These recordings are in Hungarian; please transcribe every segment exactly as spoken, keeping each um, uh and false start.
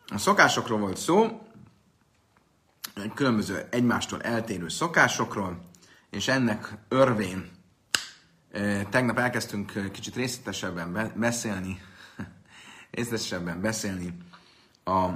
A szokásokról volt szó, különböző egymástól eltérő szokásokról, és ennek örvén tegnap elkezdtünk kicsit részletesebben beszélni, részletesebben beszélni a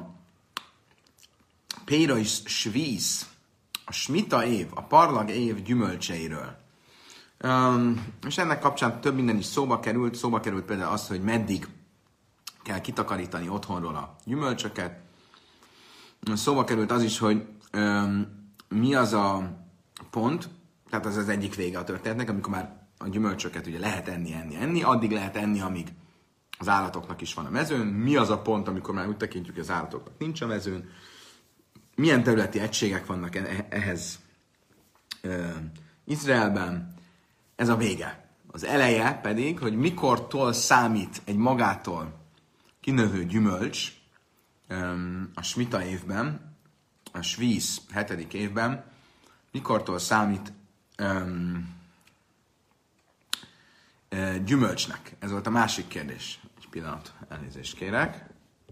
Pérois Svíz, a smita év, a parlag év gyümölcseiről. Um, és ennek kapcsán több minden is szóba került. Szóba került például az, hogy meddig kell kitakarítani otthonról a gyümölcsöket. Szóba került az is, hogy um, mi az a pont, tehát az az egyik vége a történetnek, amikor már a gyümölcsöket ugye lehet enni, enni, enni, addig lehet enni, amíg az állatoknak is van a mezőn. Mi az a pont, amikor már úgy tekintjük, hogy az állatoknak nincs a mezőn. Milyen területi egységek vannak ehhez uh, Izraelben. Ez a vége. Az eleje pedig, hogy mikortól számít egy magától kinövő gyümölcs um, a smita évben, a svíz hetedik évben, mikortól számít um, uh, gyümölcsnek. Ez volt a másik kérdés. Egy pillanat, elnézést kérek.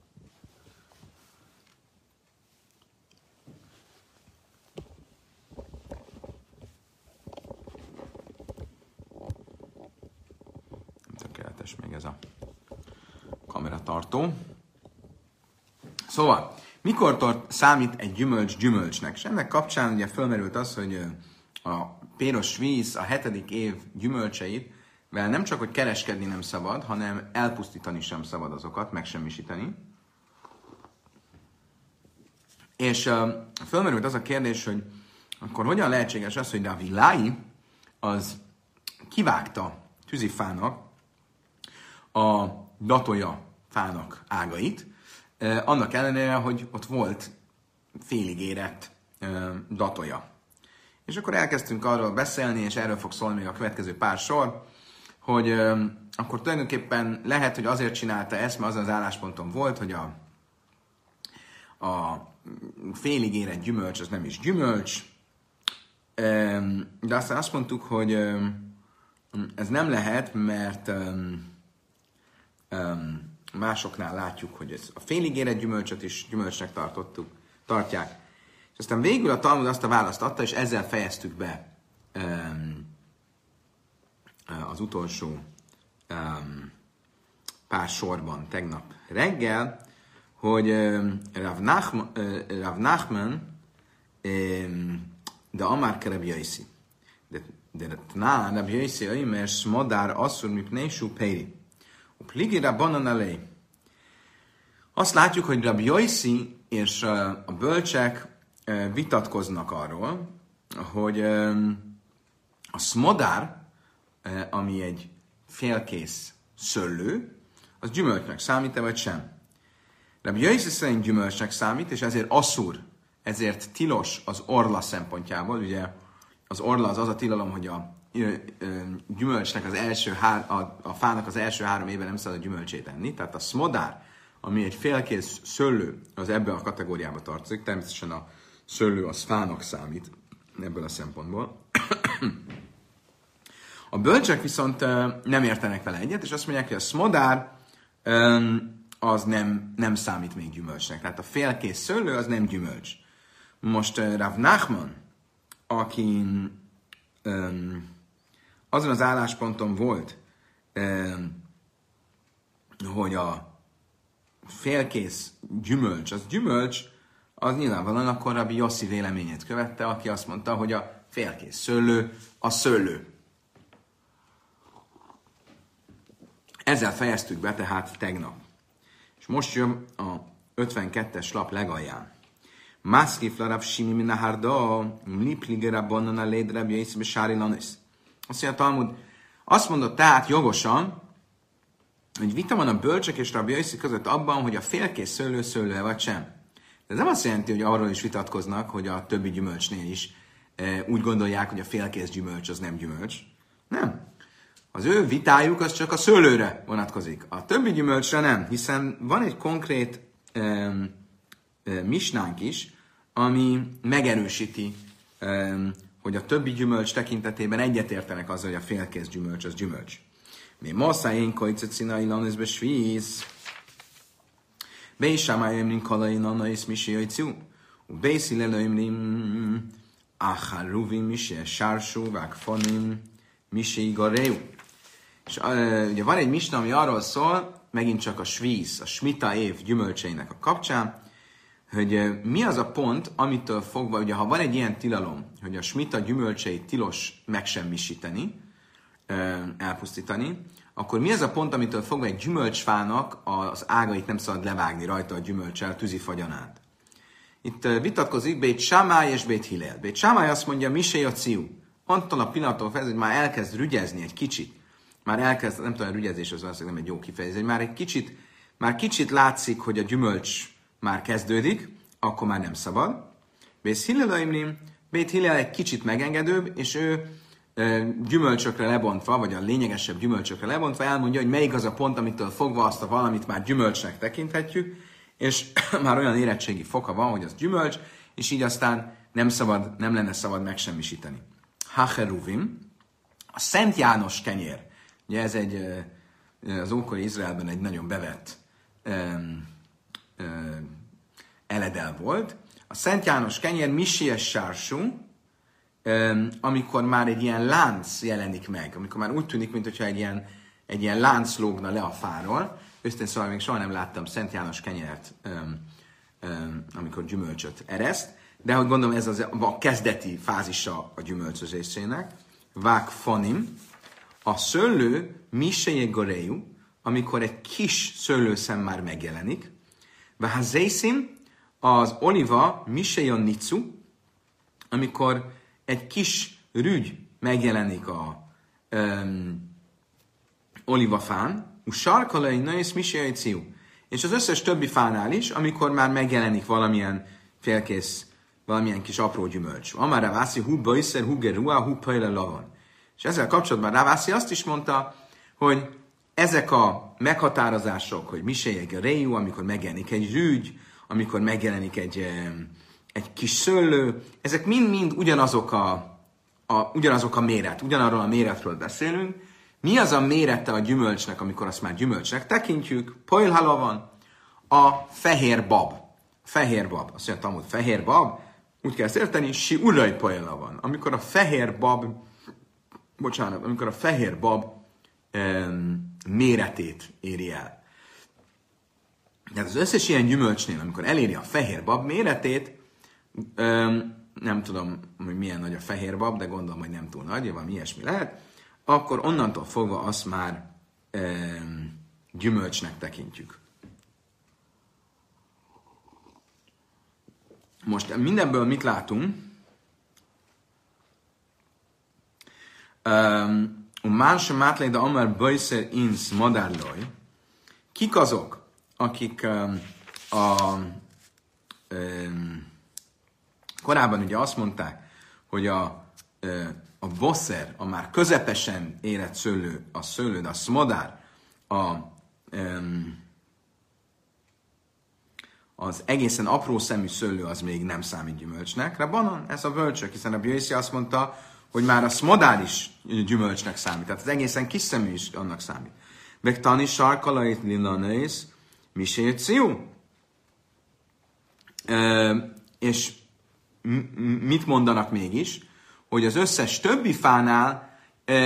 Tökéletes még ez a kameratartó. Szóval, mikortól számít egy gyümölcs gyümölcsnek? És ennek kapcsán ugye fölmerült az, hogy a Péros Svíz, a hetedik év gyümölcseit, vel nem csak, hogy kereskedni nem szabad, hanem elpusztítani sem szabad azokat, megsemmisíteni. És uh, fölmerült az a kérdés, hogy akkor hogyan lehetséges az, hogy Rav Ilai az kivágta tűzifának a datója fának ágait, eh, annak ellenére, hogy ott volt félig érett eh, datója. És akkor elkezdtünk arról beszélni, és erről fog szólni még a következő pár sor, hogy eh, akkor tulajdonképpen lehet, hogy azért csinálta ezt, mert az az állásponton volt, hogy a, a félig érett gyümölcs az nem is gyümölcs, eh, de aztán azt mondtuk, hogy eh, ez nem lehet, mert eh, Um, másoknál látjuk, hogy ez a félig érett gyümölcsöt is gyümölcsnek tartottuk, tartják. És aztán végül a Talmud azt a választ adta, és ezzel fejeztük be um, az utolsó um, pár sorban tegnap reggel, hogy um, Rav, Nachman, uh, Rav Nachman um, de Amár ke Rabbi Yossi. De Tná Rabbi Yossi oimer smodár asszur mipnei sú péri. Azt látjuk, hogy Rabbi Yossi és a bölcsek vitatkoznak arról, hogy a smodár, ami egy félkész szőlő, az gyümölcsnek számít-e vagy sem. Rabbi Yossi szerint gyümölcsnek számít, és ezért asszur, ezért tilos az orla szempontjából. Ugye az orla az az a tilalom, hogy a gyümölcsnek az első há- a, a fának az első három évben nem szabad a gyümölcsét enni, tehát a smodár, ami egy félkész szőlő, az ebben a kategóriába tartozik, természetesen a szőlő az fának számít ebből a szempontból. A bölcsek viszont nem értenek vele egyet, és azt mondják, hogy a smodár az nem, nem számít még gyümölcsnek, tehát a félkész szőlő az nem gyümölcs. Most Rav Nachman, aki um, azon az állásponton volt, um, hogy a félkész gyümölcs, az gyümölcs, az nyilvánvalóan akkor Rabbi Yossi véleményét követte, aki azt mondta, hogy a félkész szőlő a szőlő. Ezzel fejeztük be tehát tegnap. És most jön a ötvenkettes lap legalján. Mászkif Rav Shimi min Naharda, Mliplige Rabbanon a Léd Rabbi Yossi Besári Lanis. Azt mondja a Talmud, azt mondott tehát jogosan, hogy vita van a bölcsek és Rabbi Yossi között abban, hogy a félkész szőlő szőlő vagy sem. De ez nem azt jelenti, hogy arról is vitatkoznak, hogy a többi gyümölcsnél is e, úgy gondolják, hogy a félkész gyümölcs az nem gyümölcs. Nem. Az ő vitájuk az csak a szőlőre vonatkozik. A többi gyümölcsre nem, hiszen van egy konkrét e, e, misnánk is, ami megerősíti, e, hogy a többi gyümölcs tekintetében egyetértenek azzal, hogy a félkész gyümölcs az gyümölcs. Mi masszá én kojcecina ilanészbe svíz. Beisámájemrin kalain anna és misi jajciú. Beiszi lelőimrim acharuvim misi sársú vágfanim misi gareú. És uh, ugye van egy misna, ami arról szól, megint csak a svíz, a smita év gyümölcseinek a kapcsán, hogy uh, mi az a pont, amitől fogva, ugye ha van egy ilyen tilalom, hogy a smita gyümölcseit tilos megsemmisíteni, uh, elpusztítani, akkor mi az a pont, amitől fogva egy gyümölcsfának az ágait nem szabad levágni rajta a gyümölcsel tűzifagyanát. Itt uh, vitatkozik Bét Sámály és Bét Hillel. Bét Sámály azt mondja, misé a ciú. Attól a pillanattól kezdve, hogy már elkezd rügyezni egy kicsit, már elkezd, nem tudom, a rügyezés az valószínűleg nem egy jó kifejezés, már egy kicsit, már kicsit látszik, hogy a gyümölcs már kezdődik, akkor már nem szabad. Bét Hillel, Bét Hillel egy kicsit megengedőbb, és ő e, gyümölcsökre lebontva, vagy a lényegesebb gyümölcsökre lebontva elmondja, hogy melyik az a pont, amitől fogva azt a valamit már gyümölcsnek tekinthetjük, és már olyan érettségi foka van, hogy az gyümölcs, és így aztán nem szabad, nem lenne szabad megsemmisíteni. Hacheruvim, a Szent János kenyér. Ugye ez egy, az ókori Izraelben egy nagyon bevett um, um, eledel volt. A Szent János kenyér misies sársú, um, amikor már egy ilyen lánc jelenik meg, amikor már úgy tűnik, mintha egy ilyen, egy ilyen lánc lógna le a fáról. Őszintén szóval még soha nem láttam Szent János kenyeret, um, um, amikor gyümölcsöt ereszt, de hogy gondolom ez az a kezdeti fázisa a gyümölcsözésének. Vágfanim, a szőlő miseje goreju, amikor egy kis szőlőszem már megjelenik. Vahazészim, az oliva miseje nicu, amikor egy kis rügy megjelenik a um, olivafán. Usarkalai nősz miseje ciu. És az összes többi fánál is, amikor már megjelenik valamilyen félkész, valamilyen kis apró gyümölcs. Amára vászi hú bajszer, hú gerua, hú pajle lavan. És ezzel kapcsolatban Rávászi azt is mondta, hogy ezek a meghatározások, hogy misélyeg a réjú, amikor megjelenik egy rügy, amikor megjelenik egy, egy kis szőlő, ezek mind-mind ugyanazok a, a, ugyanazok a méret, ugyanarról a méretről beszélünk. Mi az a mérete a gyümölcsnek, amikor azt már gyümölcsnek tekintjük? Pojlhala van a fehér bab. Fehér bab. Azt mondja, Talmud, fehér bab, úgy kell ezt érteni, si uraj pojla van. Amikor a fehér bab bocsánat, amikor a fehér bab um, méretét éri el. Tehát az összes ilyen gyümölcsnél, amikor eléri a fehér bab méretét, um, nem tudom, hogy milyen nagy a fehér bab, de gondolom, hogy nem túl nagy, valami ilyesmi lehet, akkor onnantól fogva azt már um, gyümölcsnek tekintjük. Most mindenből mit látunk? A más mátlé, de amár bajszer insz madárlaj. Kik azok, akik um, a, um, korábban ugye azt mondták, hogy a, uh, a bosszer, a már közepesen érett szőlő, a szőlő, de a smodár, a, um, az egészen apró szemű szőlő az még nem számít gyümölcsnek. Rabbanon, ez a bölcsök, hiszen a Bjöjszi azt mondta, hogy már a smodár is gyümölcsnek számít. Tehát az egészen kis szemű is annak számít. Vektani sarkalait lilanész, miséciú. És mit mondanak mégis? Hogy az összes többi fánál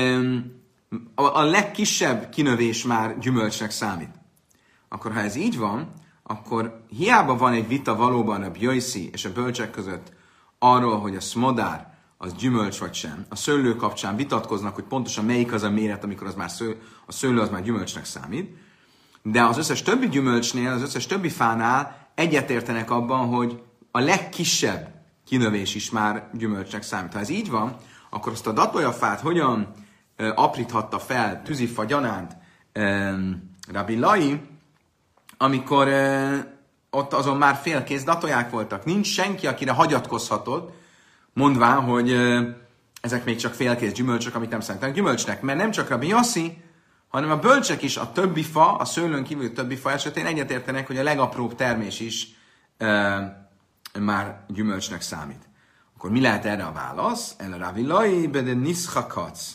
a legkisebb kinövés már gyümölcsnek számít. Akkor ha ez így van, akkor hiába van egy vita valóban a Bjöjszi és a bölcsek között arról, hogy a smodár az gyümölcs vagy sem. A szőlő kapcsán vitatkoznak, hogy pontosan melyik az a méret, amikor az már sző, a szőlő az már gyümölcsnek számít. De az összes többi gyümölcsnél, az összes többi fánál egyetértenek abban, hogy a legkisebb kinövés is már gyümölcsnek számít. Ha ez így van, akkor azt a datoljafát hogyan e, apríthatta fel tűzifa gyanánt e, Rabbi Lai, amikor e, ott azon már félkész datóják voltak. Nincs senki, akire hagyatkozhatod, mondván, hogy ö, ezek még csak félkész gyümölcsök, amit nem számítanak gyümölcsnek. Mert nem csak Rabbi Yossi, hanem a bölcsek is, a többi fa, a szőlőn kívül többi fa esetén egyetértenek, hogy a legapróbb termés is ö, már gyümölcsnek számít. Akkor mi lehet erre a válasz? El Rabbi Lai, bede niszchakac.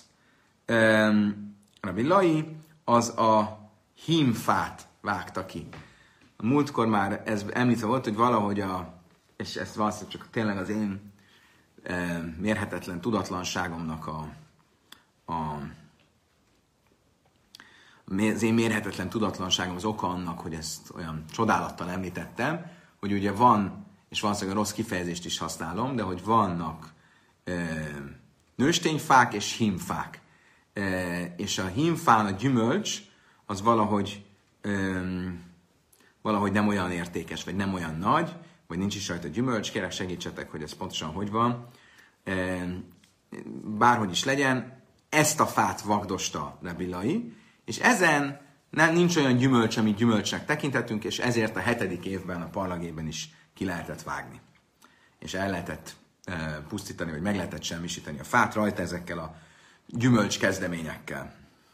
Rabbi Lai az a hímfát vágta ki. A múltkor már ez említve volt, hogy valahogy a, és ez valószínűleg csak tényleg az én e, mérhetetlen tudatlanságomnak a, a az én mérhetetlen tudatlanságom az oka annak, hogy ezt olyan csodálattal említettem, hogy ugye van, és valószínűleg a rossz kifejezést is használom, de hogy vannak e, nőstényfák és hímfák. E, és a hímfán a gyümölcs az valahogy e, valahogy nem olyan értékes, vagy nem olyan nagy, vagy nincs is rajta gyümölcs, kérek segítsetek, hogy ez pontosan hogy van. E, bárhogy is legyen, ezt a fát vagdosta Rebilai, és ezen nem, nincs olyan gyümölcs, amit gyümölcsnek tekinthetünk, és ezért a hetedik évben, a parlagében is ki lehetett vágni. És el lehetett e, pusztítani, vagy meg lehetett semmisíteni a fát rajta ezekkel a gyümölcs kezdeményekkel.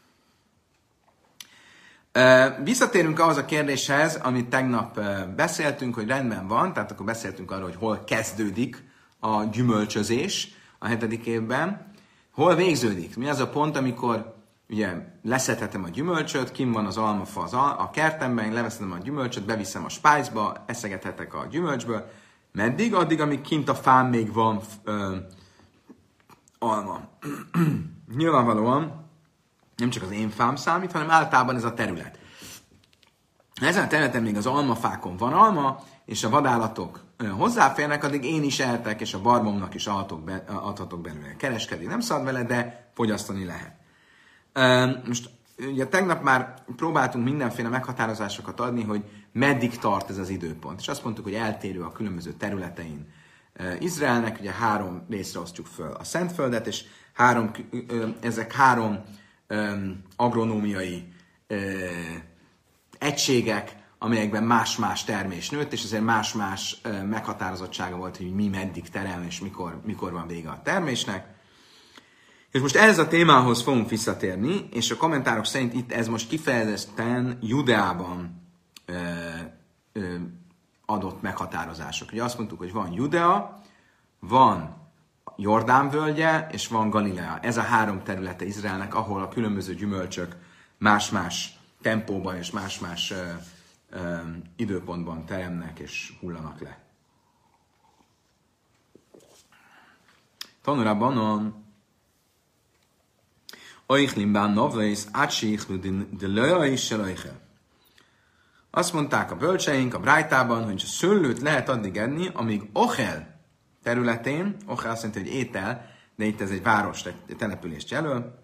E, visszatérünk ahhoz a kérdéshez, amit tegnap e, beszéltünk, hogy rendben van, tehát akkor beszéltünk arról, hogy hol kezdődik a gyümölcsözés a hetedik évben, hol végződik. Mi az a pont, amikor ugye leszedhetem a gyümölcsöt, kim van az almafa az al- a kertemben, leveszem a gyümölcsöt, beviszem a spájzba, eszegethetek a gyümölcsből. Meddig? Addig, amíg kint a fán még van ö, alma. Nyilvánvalóan nem csak az én fám számít, hanem általában ez a terület. Ezen a területen még az almafákon van alma, és a vadállatok ö, hozzáférnek, addig én is ehetek, és a barbomnak is adhatok, be, adhatok belőle. Kereskedni nem szabad vele, de fogyasztani lehet. Most ugye tegnap már próbáltunk mindenféle meghatározásokat adni, hogy meddig tart ez az időpont. És azt mondtuk, hogy eltérő a különböző területein Izraelnek, ugye három részre osztjuk föl a Szentföldet, és három, ezek három agronómiai egységek, amelyekben más-más termés nőtt, és ezért más-más meghatározottsága volt, hogy mi meddig terem, és mikor, mikor van vége a termésnek. És most ehhez a témához fogunk visszatérni, és a kommentárok szerint itt ez most kifejezetten Judeában ö, ö, adott meghatározások. Ugye azt mondtuk, hogy van Judea, van Jordán völgye, és van Galilea. Ez a három területe Izraelnek, ahol a különböző gyümölcsök más-más tempóban és más-más ö, ö, időpontban teremnek és hullanak le. Tanulában a azt mondták a bölcseink a brájtában, hogy a szőlőt lehet addig enni, amíg Ochel területén, Ochel azt jelenti, hogy étel, de itt ez egy város, egy települést jelöl,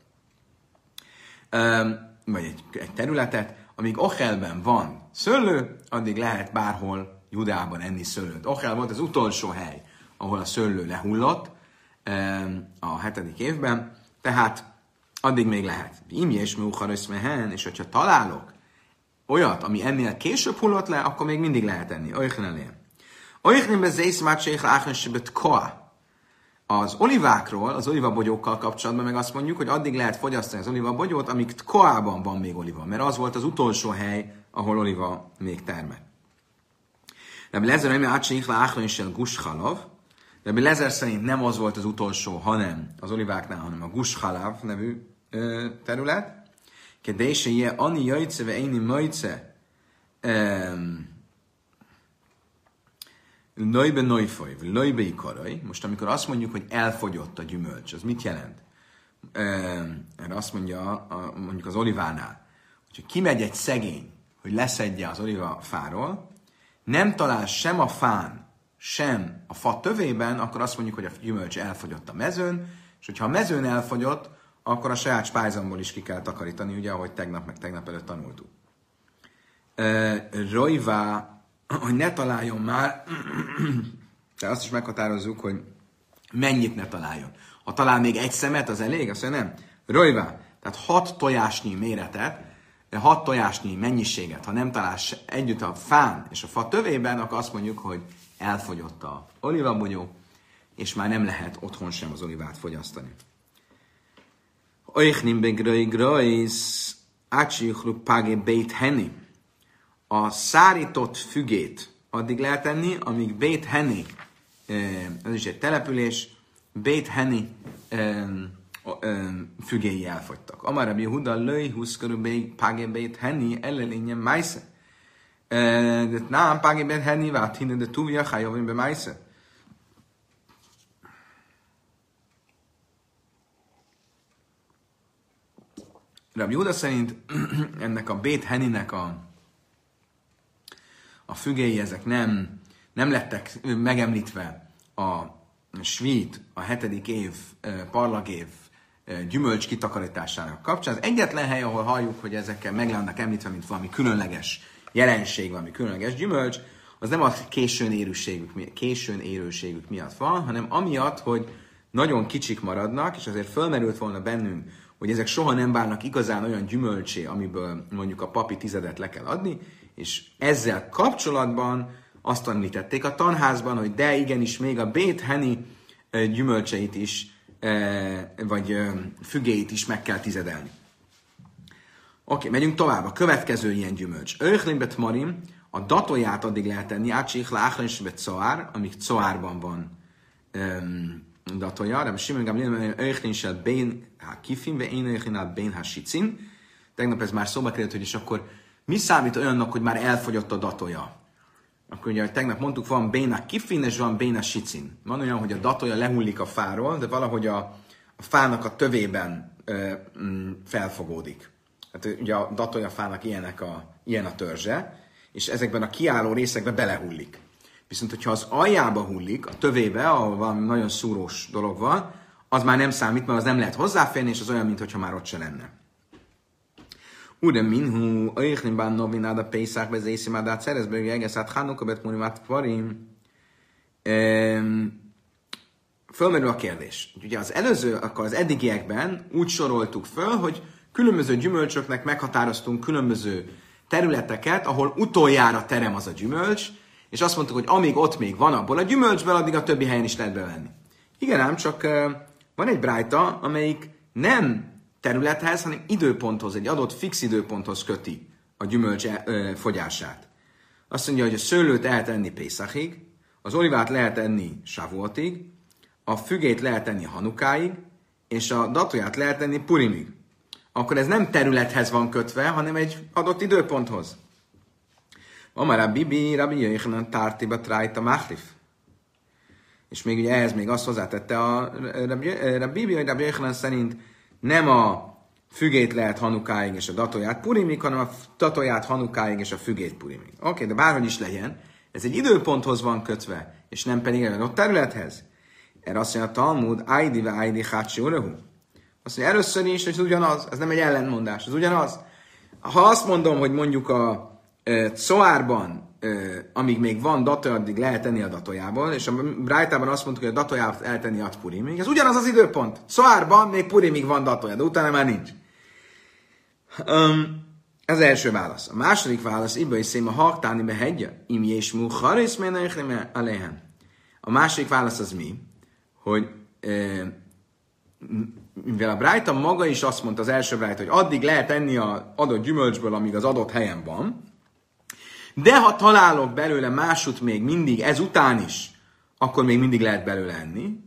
vagy egy, egy területet, amíg Ochelben van szőlő, addig lehet bárhol Judában enni szőlőt. Ochel volt az utolsó hely, ahol a szőlő lehullott a hetedik évben, tehát addig még lehet. Imi és műuharös mehen, és hogyha találok olyat, ami ennél később hullott le, akkor még mindig lehet enni. Olychen elén. Olychen bezész mácsék láhensibet koa. Az olivákról, az olivabogyókkal kapcsolatban meg azt mondjuk, hogy addig lehet fogyasztani az olivabogyót, amíg Koában van még oliva, mert az volt az utolsó hely, ahol oliva még termel. Rabbi Lezer, ami ácsék láhensibet gushalav, Rabbi Lezer szerint nem az volt az utolsó, hanem az oliváknál, hanem a Gushalav nevű ö, terület. Kedése je ani jajce ve éni majce nőbe nőfoly, nőbe ikaraj. Most amikor azt mondjuk, hogy elfogyott a gyümölcs, az mit jelent? Erre azt mondja a, mondjuk az olivánál, hogyha kimegy egy szegény, hogy leszedje az olivafáról, nem talál sem a fán, sem a fa tövében, akkor azt mondjuk, hogy a gyümölcs elfogyott a mezőn, és hogyha a mezőn elfogyott, akkor a saját spájzamból is ki kell takarítani, ugye, ahogy tegnap meg tegnap előtt tanultuk. Rojvá, hogy ne találjon már, de azt is meghatározzuk, hogy mennyit ne találjon. Ha talál még egy szemet, az elég? Azt mondja, nem. Rojvá, tehát hat tojásnyi méretet, hat tojásnyi mennyiséget, ha nem találsz együtt a fán és a fa tövében, akkor azt mondjuk, hogy elfogyott a olivabogyó, és már nem lehet otthon sem az olivát fogyasztani. A szárított fügét addig lehet enni, amíg Beit Heni, ez is egy település, Beit Heni fügéi elfogytak. Amar Rabbi Yehuda löj huszkaru págé Beit Heni ellelényen májsze. De nem, pági ben henni, vát hinne, de túlja, hájavin be májsze. Rabbi Júda szerint ennek a Bét Henninek a, a fügéi, ezek nem, nem lettek megemlítve a svít, a hetedik év, parlagév gyümölcs kitakarításának kapcsán. Az egyetlen hely, ahol halljuk, hogy ezekkel meg lennek említve, mint valami különleges jelenség, valami különleges gyümölcs, az nem a későn érőségük, későn érőségük miatt van, hanem amiatt, hogy nagyon kicsik maradnak, és azért fölmerült volna bennünk, hogy ezek soha nem válnak igazán olyan gyümölcsé, amiből mondjuk a papi tizedet le kell adni, és ezzel kapcsolatban azt említették a tanházban, hogy de igenis még a Bét Henni gyümölcseit is, vagy fügéit is meg kell tizedelni. Oké, okay, megyünk tovább. A következő ilyen gyümölcs. Öchlimbet marim, a datóját addig lehet tenni, átsich láchlinsbet coár, amíg coárban van um, datója. De Simon Gamliel öchlinset bén ha kifin, ve én öchlinát bén ha sicin. Tegnap ez már szóba került, hogy és akkor mi számít olyannak, hogy már elfogyott a datója? Akkor ugye tegnap mondtuk, van béna kifin, és van béna sicin. Van olyan, hogy a datója lehullik a fáról, de valahogy a, a fának a tövében ö, m, felfogódik. Hát ugye a datója fának ilyenek a, ilyen a törzse, és ezekben a kiálló részekben belehullik. Viszont, hogyha az aljába hullik, a tövébe, ahol valami nagyon szúrós dolog van, az már nem számít, mert az nem lehet hozzáférni, és az olyan, mintha már ott se lenne. Ure minhu, öjchlim bán novinád a pészák, bezészi már dát szerezből, egész át hánukabet munimát kvarim. Fölmerül a kérdés. Ugye az előző, akkor az eddigiekben úgy soroltuk föl, hogy különböző gyümölcsöknek meghatároztunk különböző területeket, ahol utoljára terem az a gyümölcs, és azt mondtuk, hogy amíg ott még van abból a gyümölcsből, addig a többi helyen is lehet bevenni. Igen ám, csak van egy brájta, amelyik nem területhez, hanem időponthoz, egy adott fix időponthoz köti a gyümölcs fogyását. Azt mondja, hogy a szőlőt lehet enni Pészachig, az olivát lehet enni Shavuotig, a fügét lehet enni Hanukáig, és a datóját lehet enni Purimig. Akkor ez nem területhez van kötve, hanem egy adott időponthoz. Amara Bibi, Rabbi Yochanan tártiba trájta machlif. És még ugye ehhez még azt hozzátette a Rabbi Bibi, hogy Rabbi Yochanan szerint nem a fügét lehet Hanukáig és a datóját Purimig, hanem a datóját Hanukáig és a fügét Purimig. Oké, okay, de bárhogy is legyen, ez egy időponthoz van kötve, és nem pedig egy adott területhez. Erre azt mondja a Talmud, Aidi ve Aidi hácsi urehu. Azt mondja, először is, hogy ez ugyanaz, ez nem egy ellentmondás, ez ugyanaz. Ha azt mondom, hogy mondjuk a e, coárban, e, amíg még van datója, addig lehet tenni a datójából, és a brájtában azt mondtuk, hogy a datóját eltenni ad Purimig, ez ugyanaz az időpont. Coárban még Purimig van datója, de utána már nincs. Um, ez az első válasz. A második válasz, ibba is szém a haktáni behegye, im és mu harész méneichre aléhen. A második válasz az mi? Hogy e, mivel a brájta maga is azt mondta az első brájta, hogy addig lehet enni az adott gyümölcsből, amíg az adott helyen van, de ha találok belőle másút még mindig ezután is, akkor még mindig lehet belőle enni,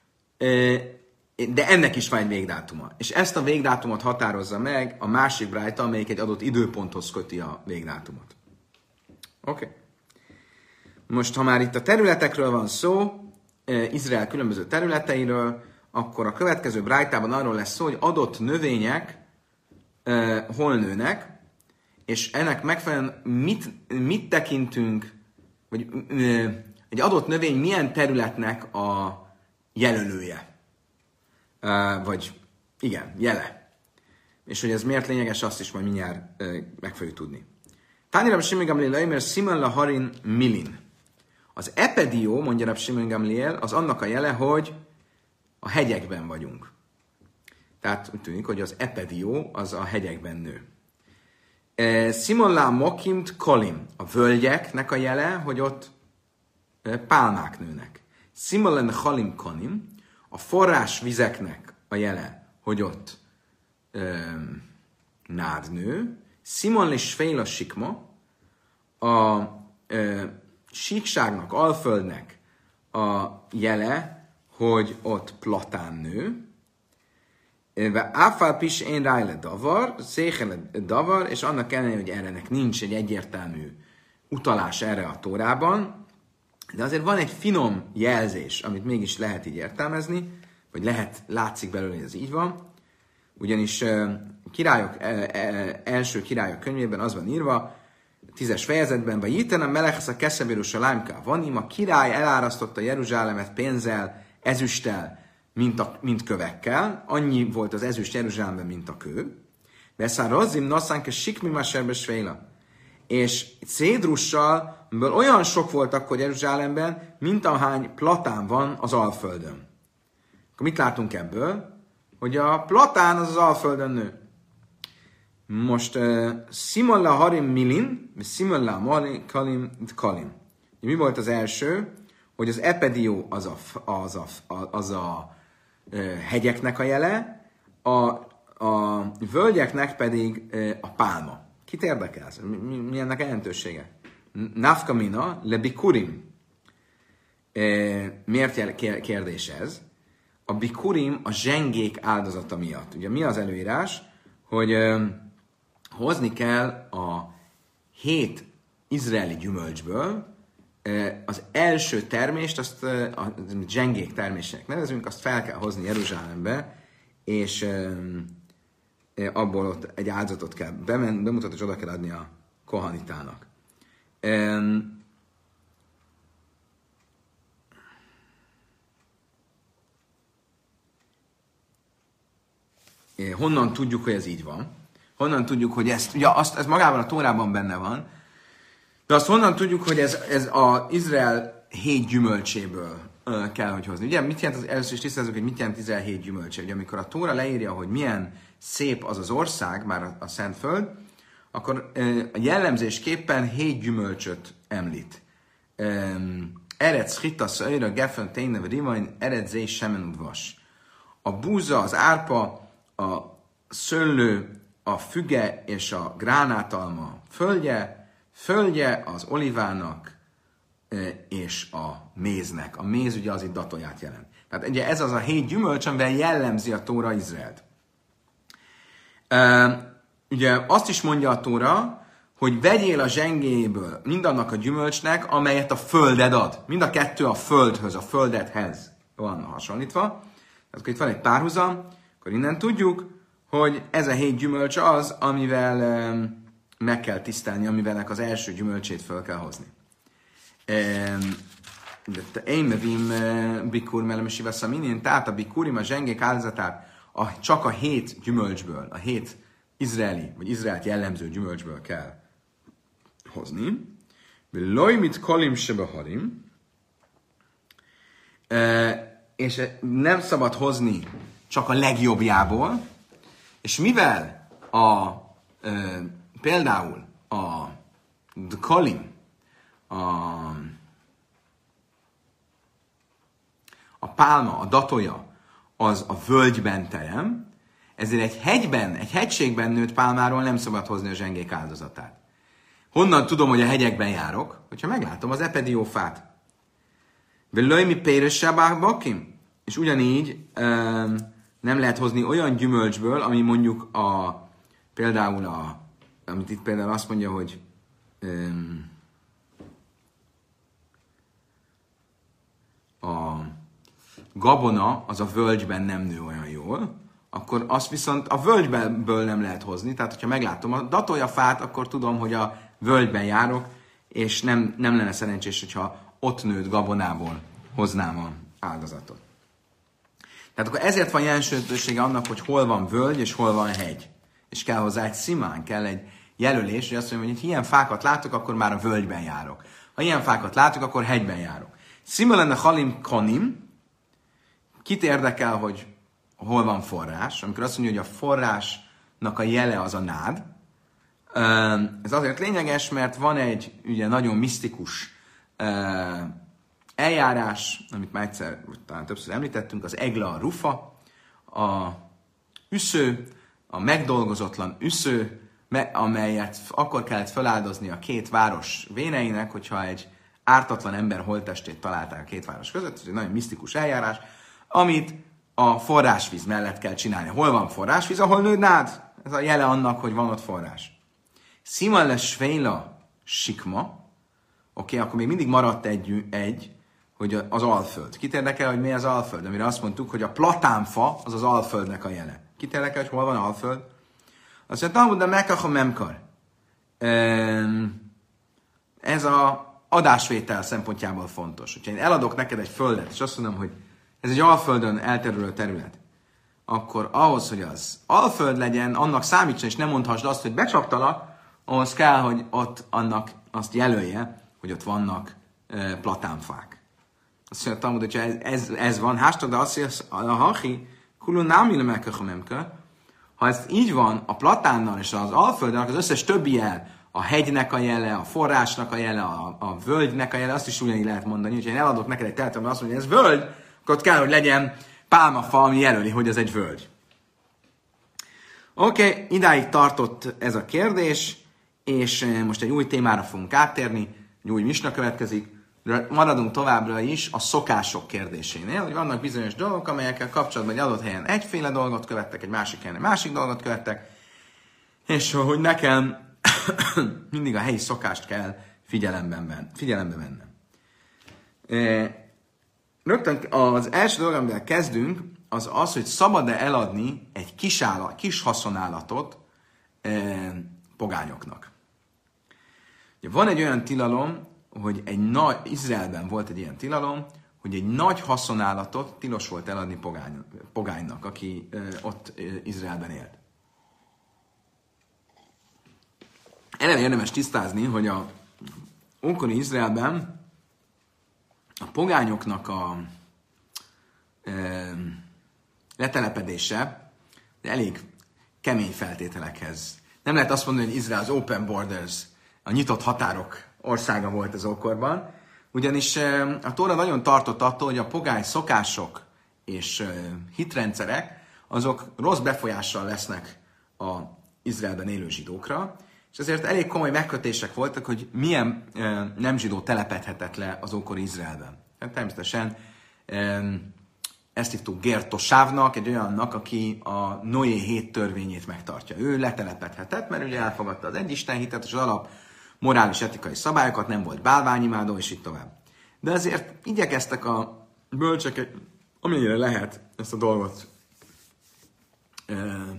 de ennek is van egy végdátuma. És ezt a végdátumot határozza meg a másik brájta, amelyik egy adott időponthoz köti a végdátumot. Oké. Okay. Most, ha már itt a területekről van szó, Izrael különböző területeiről, akkor a következő brájtában arról lesz szó, hogy adott növények uh, hol nőnek, és ennek megfelelően mit, mit tekintünk, vagy uh, egy adott növény milyen területnek a jelölője. Uh, vagy igen, jele. És hogy ez miért lényeges, azt is majd mindjárt uh, meg fogjuk tudni. Tányi Rab Shimon Gamliel, mert Simon Laharin Milin. Az epedió, mondja Rab Shimon Gamliel, az annak a jele, hogy a hegyekben vagyunk. Tehát úgy tűnik, hogy az epedió az a hegyekben nő. Simon lá mokimt kolim, a völgyeknek a jele, hogy ott pálmák nőnek. Simon len halim konim, a forrás vizeknek a jele, hogy ott um, nád nő. Simon le sféla sikma, a uh, síkságnak, alföldnek a jele, hogy ott platán nő, áfál pis én rájle davar, széchele davar, és annak ellenére, hogy errenek nincs egy egyértelmű utalás erre a Tórában, de azért van egy finom jelzés, amit mégis lehet így értelmezni, vagy lehet, látszik belőle, hogy ez így van. Ugyanis királyok, első királyok könyvében az van írva, tízes fejezetben, vagy itten a melechesz a keszebérus lámká vanim, a király elárasztotta Jeruzsálemet pénzzel, ezüsttel, mint, a, mint kövekkel. Annyi volt az ezüst Jeruzsálemben, mint a kő. Veszár rozzim nasszánke sikmi maserbe svéla. És cédrussal, amiből olyan sok volt akkor Jeruzsálemben, mint ahány platán van az Alföldön. Akkor mit látunk ebből? Hogy a platán az az Alföldön nő. Most uh, Simolla harim milin, Simolla malim kalim kalim. Mi volt az első? Hogy az epedió az a, az a, az a uh, hegyeknek a jele, a, a völgyeknek pedig uh, a pálma. Kit érdekel ez? Mi, mi, mi ennek a jelentősége? Nafkamina le bikurim. Uh, miért kérdés ez? A bikurim a zsengék áldozata miatt. Ugye mi az előírás? Hogy uh, hozni kell a hét izraeli gyümölcsből uh, az első termést, azt uh, a zsengék termésnek nevezünk, azt fel kell hozni Jeruzsálembe, és uh, uh, abból ott egy áldozatot kell bemen, bemutatni, és oda kell adni a kohanitának. Um, Honnan tudjuk, hogy ez így van? Honnan tudjuk, hogy ezt, ugye azt, ez magában a Tórában benne van, de azt honnan tudjuk, hogy ez, ez az Izrael hét gyümölcséből uh, kell, hogy hozni. Ugye mit jelent, az, először is tisztázzuk, hogy mit jelent Izrael hét gyümölcse. Ugye amikor a Tóra leírja, hogy milyen szép az az ország, már a, a Szentföld, akkor uh, a jellemzésképpen hét gyümölcsöt említ. Um, Eretz, Hittasz, Öjra, Geffen, Ténynev, Rivain, Eretz, Zé, Semen, Udvas. A búza, az árpa, a szőlő, a füge és a gránátalma földje, földje az olivának és a méznek. A méz ugye az itt datóját jelent. Tehát ugye ez az a hét gyümölcs, amivel jellemzi a Tóra Izraelt. Ugye azt is mondja a Tóra, hogy vegyél a zsengéből mindannak a gyümölcsnek, amelyet a földed ad. Mind a kettő a földhöz, a földedhez van hasonlítva. Tehát akkor itt van egy párhuzam, akkor innen tudjuk, hogy ez a hét gyümölcs az, amivel um, meg kell tisztelni, amivel az első gyümölcsét fel kell hozni. Én mevim bikur melemesi veszem innen, tehát a bikurim, a zsengék áldozatát a, csak a hét gyümölcsből, a hét izraeli, vagy izraelt jellemző gyümölcsből kell hozni. Lojmit kolim sebeharim, és nem szabad hozni csak a legjobbjából, és mivel a, e, például a kolim, a, a pálma, a datója, az a völgyben terem, ezért egy hegyben, egy hegységben nőtt pálmáról nem szabad hozni a zsengék áldozatát. Honnan tudom, hogy a hegyekben járok? Hogyha meglátom az epediófát. Velőimi péressábbák bakim? És ugyanígy um, nem lehet hozni olyan gyümölcsből, ami mondjuk a, például a, amit itt például azt mondja, hogy um, a gabona az a völgyben nem nő olyan jól, akkor azt viszont a völgyből nem lehet hozni, tehát hogyha meglátom a datójafát, akkor tudom, hogy a völgyben járok, és nem, nem lenne szerencsés, hogyha ott nőtt gabonából hoznám a áldozatot. Tehát akkor ezért van jelentősége annak, hogy hol van völgy és hol van hegy. És kell hozzá egy szimán, kell egy jelölés, hogy azt mondja, hogy ha ilyen fákat látok, akkor már a völgyben járok. Ha ilyen fákat látok, akkor hegyben járok. Szima lenne halim kanim, kit érdekel, hogy hol van forrás, amikor azt mondja, hogy a forrásnak a jele az a nád. Ez azért lényeges, mert van egy ugye nagyon misztikus eljárás, amit már egyszer, talán többször említettünk, az egla a rufa, a üsző, a megdolgozatlan üsző, amelyet akkor kellett feláldozni a két város véneinek, hogyha egy ártatlan ember holttestét találták a két város között, ez egy nagyon misztikus eljárás, amit a forrásvíz mellett kell csinálni. Hol van forrásvíz, ahol nő nád? Ez a jele annak, hogy van ott forrás. Szima le svéla sikma, okay, akkor még mindig maradt egy, egy, hogy az alföld. Kit érdekel, hogy mi az alföld? Amire azt mondtuk, hogy a platánfa az az alföldnek a jele. Kit érdekel, hogy hol van alföld? Azt mondja, Talmud, de megkachom memkar. Ez a adásvétel szempontjából fontos. Hogyha én eladok neked egy földet, és azt mondom, hogy ez egy alföldön elterülő terület, akkor ahhoz, hogy az alföld legyen, annak számítson, és nem mondhassd azt, hogy becsaptalak, ahhoz kell, hogy ott annak azt jelölje, hogy ott vannak e, platánfák. Azt mondja, Talmud, hogyha ez, ez, ez van, hashtag, de azt mondja, a hachi, kulun nem jön meg ha ez így van, a platánnal és az alföldön, az összes többi jel, a hegynek a jele, a forrásnak a jele, a, a völgynek a jele, azt is ugyanígy lehet mondani, hogyha én eladok neked egy területet, azt mondja, hogy ez völgy, akkor ott kell, hogy legyen pálmafa, ami jelöli, hogy ez egy völgy. Oké, okay, idáig tartott ez a kérdés, és most egy új témára fogunk áttérni, egy új misna következik, de maradunk továbbra is a szokások kérdésénél, hogy vannak bizonyos dolgok, amelyekkel kapcsolatban egy adott helyen egyféle dolgot követtek, egy másik helyen egy másik dolgot követtek, és hogy nekem mindig a helyi szokást kell figyelemben, figyelembe vennem. Rögtön az első dolog, amivel kezdünk, az az, hogy szabad-e eladni egy kis, állat, kis haszonállatot e, pogányoknak. Ugye van egy olyan tilalom, hogy egy nagy, Izraelben volt egy ilyen tilalom, hogy egy nagy haszonállatot tilos volt eladni pogány, pogánynak, aki e, ott e, Izraelben élt. Eleve érdemes tisztázni, hogy a ókori Izraelben a pogányoknak a e, letelepedése elég kemény feltételekhez. Nem lehet azt mondani, hogy Izrael az open borders, a nyitott határok országa volt az ókorban, ugyanis e, a Tóra nagyon tartott attól, hogy a pogány szokások és e, hitrendszerek, azok rossz befolyással lesznek az Izraelben élő zsidókra, és ezért elég komoly megkötések voltak, hogy milyen e, nem zsidó telepedhetett le az ókori Izraelben. Hát természetesen e, ezt hívtuk Gertosávnak, egy olyannak, aki a Noé hét törvényét megtartja. Ő letelepedhetett, mert ugye elfogadta az egyistenhitet, és az alap morális etikai szabályokat, nem volt bálványimádó, és így tovább. De azért igyekeztek a bölcsek, amennyire lehet ezt a dolgot e,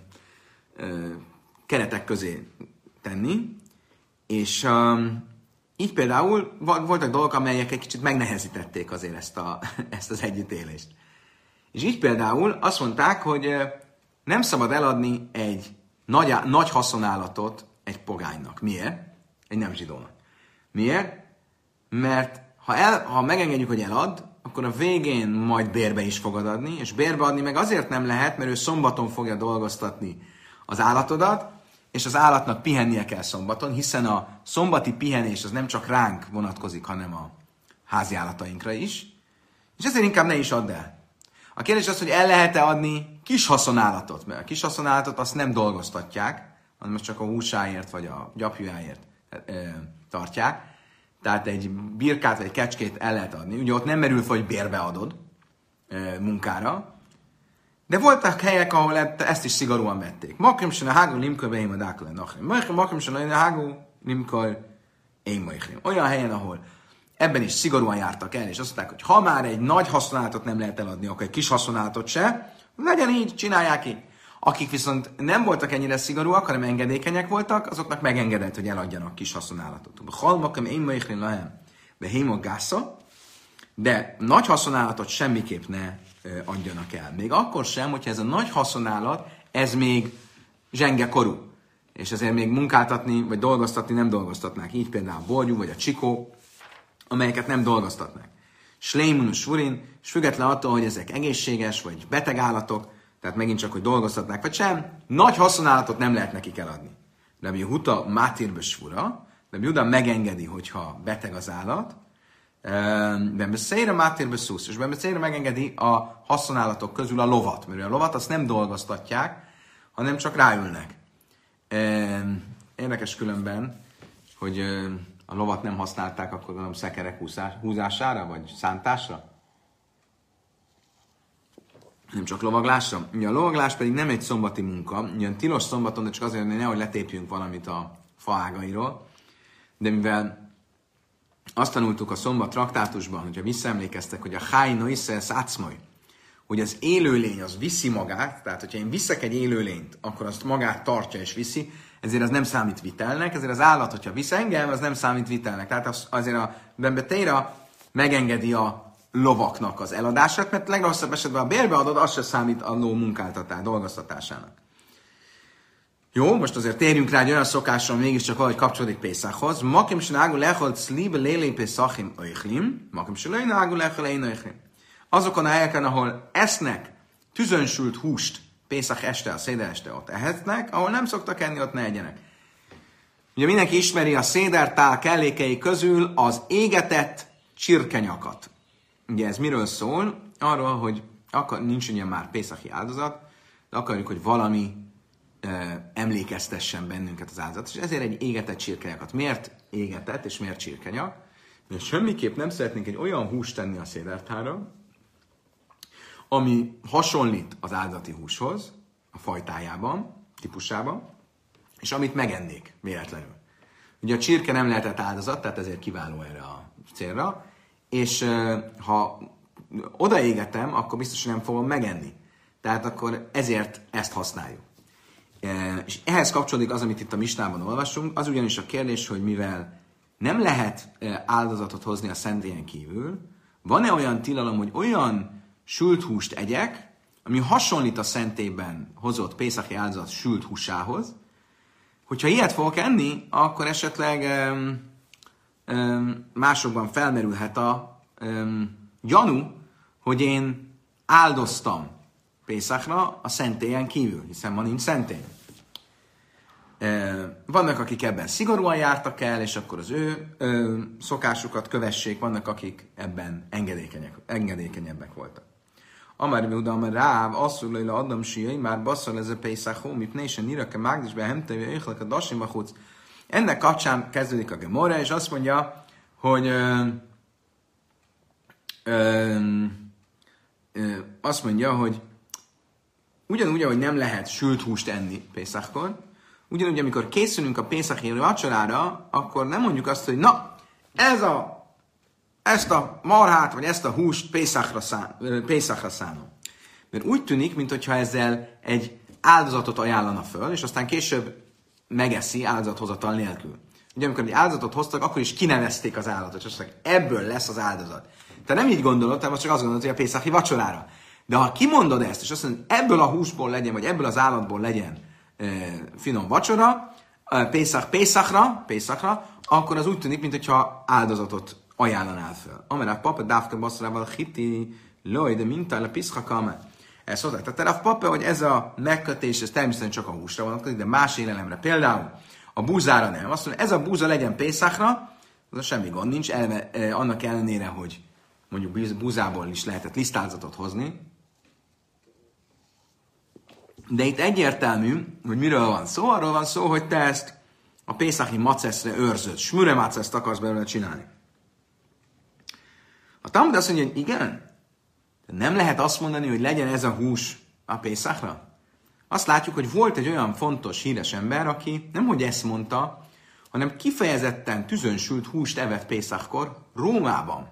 e, keretek közé tenni, és um, így például voltak dolgok, amelyek egy kicsit megnehezítették azért ezt, a, ezt az együttélést. És így például azt mondták, hogy nem szabad eladni egy nagy, nagy haszonállatot egy pogánynak. Miért? Egy nem zsidónak. Miért? Mert ha, el, ha megengedjük, hogy elad, akkor a végén majd bérbe is fogod adni, és bérbe adni meg azért nem lehet, mert ő szombaton fogja dolgoztatni az állatodat, és az állatnak pihennie kell szombaton, hiszen a szombati pihenés az nem csak ránk vonatkozik, hanem a házi állatainkra is, és ezért inkább ne is add el. A kérdés az, hogy el lehet-e adni kis haszonállatot, mert a kis haszonállatot azt nem dolgoztatják, hanem most csak a húsáért vagy a gyapjújáért e, tartják. Tehát egy birkát vagy egy kecskét el lehet adni. Ugye ott nem merül fel, hogy bérbe adod e, munkára, de voltak helyek, ahol ezt is szigorúan vették. Makim sen a hágó limkor beim a dáklen nachrim. Makim sen a hágó limkor én maichrim. Olyan helyen, ahol ebben is szigorúan jártak el, és azt mondták, hogy ha már egy nagy használatot nem lehet eladni, akkor egy kis használatot se, legyen így, csinálják így. Akik viszont nem voltak ennyire szigorúak, hanem engedékenyek voltak, azoknak megengedett, hogy eladjanak kis használatot. Halmakem én maichrim lahem, be hémok gásza, de nagy használatot semmiképp ne adjanak el. Még akkor sem, hogyha ez a nagy haszonállat, ez még zsenge korú. És ezért még munkáltatni, vagy dolgoztatni nem dolgoztatnák. Így például a borjú, vagy a csikó, amelyeket nem dolgoztatnak. Sleimun surin, és független attól, hogy ezek egészséges, vagy beteg állatok, tehát megint csak, hogy dolgoztatnák, vagy sem, nagy haszonállatot nem lehet nekik eladni. De mi Huta mátirbe svura, de Juda megengedi, hogyha beteg az állat, Bembeszélyre mátérbe szusz, és Bembeszélyre megengedi a haszonállatok közül a lovat, mert a lovat azt nem dolgoztatják, hanem csak ráülnek. Érdekes különben, hogy a lovat nem használták akkor gondolom szekerek húzására, vagy szántásra? Nem csak lovaglásra. Ugye a lovaglás pedig nem egy szombati munka, ugyan tilos szombaton, de csak azért, hogy nehogy letépjünk valamit a faágairól, de mivel azt tanultuk a szombat traktátusban, hogyha visszaemlékeztek, hogy a háj noiszel szácmoly, hogy az élőlény az viszi magát, tehát hogyha én viszek egy élőlényt, akkor azt magát tartja és viszi, ezért az nem számít vitelnek, ezért az állat, hogyha visz engem, az nem számít vitelnek. Tehát az, azért a Bembetéra megengedi a lovaknak az eladását, mert legrosszabb esetben a bérbe adod, az se számít a ló munkáltatás, dolgoztatásának. Jó, most azért térjünk rá egy olyan szokásra, mégiscsak valahogy kapcsolódik Pészachhoz. Makim se nágu lechol szlibe lélé Pészachim öjchlim, makim se lőj nágu lechol én öjchlim. Azokon a helyeken, ahol esznek tüzönsült húst Pészach este, a széder este ott ehetnek, ahol nem szoktak enni, ott ne egyenek. Ugye mindenki ismeri a szédertál kellékei közül az égetett csirkenyakat. Ugye ez miről szól? Arról, hogy akar, nincs ugye már pészachi áldozat, de akarjuk, hogy valami e, emlékeztessen bennünket az áldozat. És ezért egy égetett csirkenyakat. Miért égetett és miért csirkenyak? Mert semmiképp nem szeretnénk egy olyan húst tenni a szédertára, ami hasonlít az áldozati húshoz, a fajtájában, típusában, és amit megennék véletlenül. Ugye a csirke nem lehetett áldozat, tehát ezért kiváló erre a célra, és ha odaégetem, akkor biztos, hogy nem fogom megenni. Tehát akkor ezért ezt használjuk. És ehhez kapcsolódik az, amit itt a Misnában olvasunk, az ugyanis a kérdés, hogy mivel nem lehet áldozatot hozni a szentélyen kívül, van-e olyan tilalom, hogy olyan sült húst egyek, ami hasonlít a szentélyben hozott pészachi áldozat sült húsához, hogyha ilyet fogok enni, akkor esetleg um, um, másokban felmerülhet a um, gyanú, hogy én áldoztam Pészachra a szentélyen kívül, hiszen ma nincs szentély. Uh, vannak, akik ebben szigorúan jártak el, és akkor az ő uh, szokásukat kövessék, vannak, akik ebben engedékenyebbek voltak. Amár Biuda, amár Ráv, asszul lejle Adam siai, már basszal ez a Pészachó, mipnésen nirake mágdisbe hemtevő, öjhlek a dasimba húc. Ennek kapcsán kezdődik a Gemora, és azt mondja, hogy ö, ö, ö, azt mondja, hogy ugyanúgy, ahogy nem lehet sült húst enni Pészachkor, ugyanúgy, amikor készülünk a Pészachi vacsorára, akkor nem mondjuk azt, hogy na, ez a ezt a marhát, vagy ezt a húst Pészachra, szán, Pészachra szánom. Mert úgy tűnik, mintha ezzel egy áldozatot ajánlana föl, és aztán később megeszi áldozathozatal nélkül. Ugye amikor egy áldozatot hoztak, akkor is kinevezték az állatot, és azt mondják, ebből lesz az áldozat. Te nem így gondolod, te most csak azt gondolod, hogy a Pészachi vacsorára. De ha kimondod ezt, és azt mondod, ebből a húsból legyen, vagy ebből az állatból legyen e, finom vacsora, e, Pészach Pészachra, Pészachra, akkor az úgy tűnik, mintha áldozatot ajánlanál föl. Amire a papa dávka basszalával hiti loj, de mintáll a piszchakame. Ezt hozzátette a papa, hogy ez a megkötés, ez természetesen csak a húsra vonatkozik, de más élelemre. Például a búzára nem. Azt mondja, ez a búza legyen Pészachra, az semmi gond nincs, elve, eh, annak ellenére, hogy mondjuk búzából is lehetett lisztálzatot hozni. De itt egyértelmű, hogy miről van szó. Arról van szó, hogy te ezt a pészachi maceszre őrzöd, smüre maceszt akarsz belőle csinálni. A Talmud azt mondja, hogy igen, de nem lehet azt mondani, hogy legyen ez a hús a Pészachra. Azt látjuk, hogy volt egy olyan fontos, híres ember, aki nem hogy ezt mondta, hanem kifejezetten tüzönsült húst evett Pészachkor Rómában.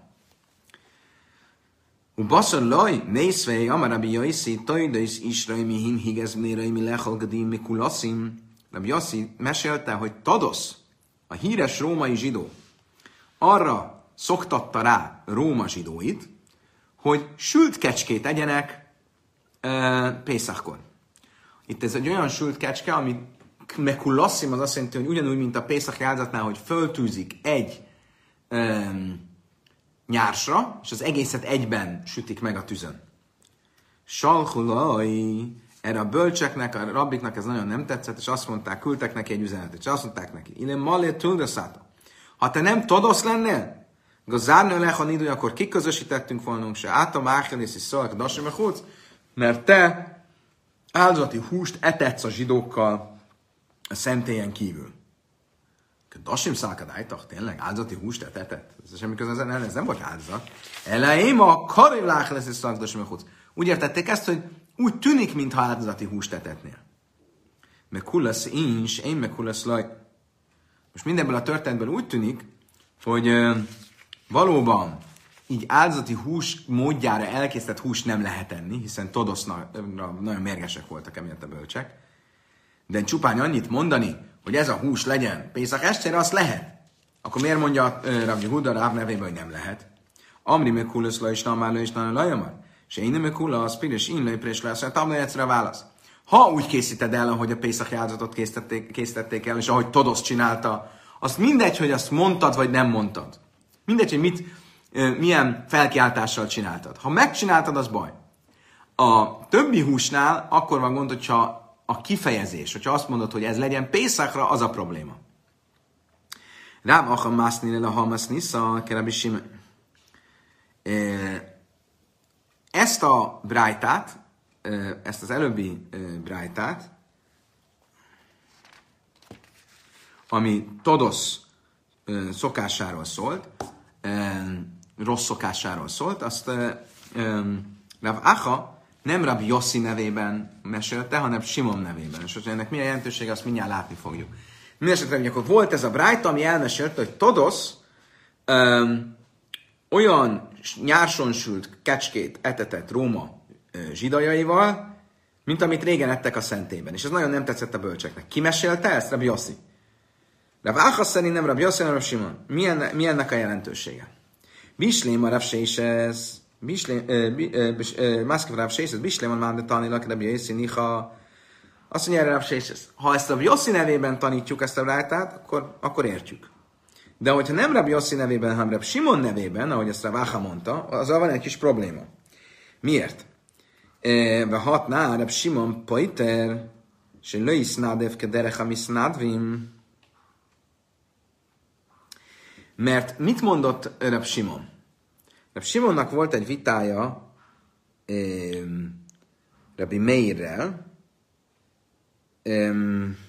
Ubaszor laj, nézvei, amarabi jaiszi, tajdais israi, mi him higezmnérai, mi lechalgadim, mi kulaszim. Rabbi Yossi mesélte, hogy Tadosz, a híres római zsidó, arra szoktatta rá Róma zsidóit, hogy sült kecskét egyenek e, Pészachkor. Itt ez egy olyan sült kecske, ami mekulasszim, az azt jelenti, hogy ugyanúgy, mint a Pészachi áldozatnál, hogy föltűzik egy e, nyársra, és az egészet egyben sütik meg a tüzön. Salchulaj, erre a bölcseknek, a rabbiknak ez nagyon nem tetszett, és azt mondták, küldtek neki egy üzenetet, és azt mondták neki, illen malé tuldaszáta. Ha te nem Tadosz lennél, a zárnő lechan idő, akkor kiközösítettünk volna se átam áhelész és szalak dasimechúc, mert te áldozati húst etetsz a zsidókkal a szentélyen kívül. Dasim szalkadájtak, tényleg áldozati húst etetett? Ez semmi közben, ez nem volt áldozat. Elejém a karim áhelész és szalak dasimechúc. Úgy értették ezt, hogy úgy tűnik, mintha áldozati húst etetnél. Meg kullasz ins, én meg kullasz laj. Most mindenből a történetből úgy tűnik, hogy valóban így áldozati hús módjára elkészített hús nem lehet enni, hiszen Todosznak nagyon mérgesek voltak emiatt a bölcsek, de csupán annyit mondani, hogy ez a hús legyen Pészak estére, azt lehet. Akkor miért mondja uh, Rabbi Huda Ráv nevében, hogy nem lehet? Amri mekulasz la is namár la is namár lajamar. Se én mekula, az piros én lőprés lesz, hát amely egyszerre a válasz. Ha úgy készíted el, ahogy a Pészak áldozatot készítették, készítették el, és ahogy Todosz csinálta, azt mindegy, hogy azt mondtad, vagy nem mondtad. Mindegy, hogy mit, uh, milyen felkiáltással csináltad. Ha megcsináltad, az baj. A többi húsnál akkor van gond, hogyha a kifejezés, hogyha azt mondod, hogy ez legyen Pészakra, az a probléma. Rám acham mászni le halmasz nisza, Rabbi Simon. Ezt a brájtát, ezt az előbbi brájtát, ami Todosz szokásáról szólt, rossz szokásáról szólt, azt Rav Acha nem Rabbi Yossi nevében mesélte, hanem Simon nevében. És hogy ennek milyen jelentősége, azt mindjárt látni fogjuk. Mindenesetre, hogy akkor volt ez a brájta, ami elmesélte, hogy Todosz öm, olyan nyárson sült kecskét etetett Róma ö, zsidajaival, mint amit régen ettek a szentében. És ez nagyon nem tetszett a bölcseknek. Ki mesélte ezt? Rabbi Yossi. Rav Acha szerint nem Rabbi Yossi, hanem Rabbi Simon. Mi, enne, mi ennek a jelentősége? Bislém a Rav Seises, Mászkiv Rav Seises, Bislém a Mánde tanilak, Rabbi Yossi Nicha. Azt mondja erre Rav Seises, ha ezt Rabbi Yossi nevében tanítjuk ezt a brájtát, akkor, akkor értjük. De hogyha nem Rabbi Yossi nevében, hanem Rabbi Simon nevében, ahogy ezt Rav Acha mondta, azzal van egy kis probléma. Miért? Ve hatná Rabbi Simon poiter, se lo isnadev kederech amisnadvim. Mert mit mondott Rabbi Simon? Rabbi Simonnak volt egy vitája eh, Rabbi Meirrel, Um,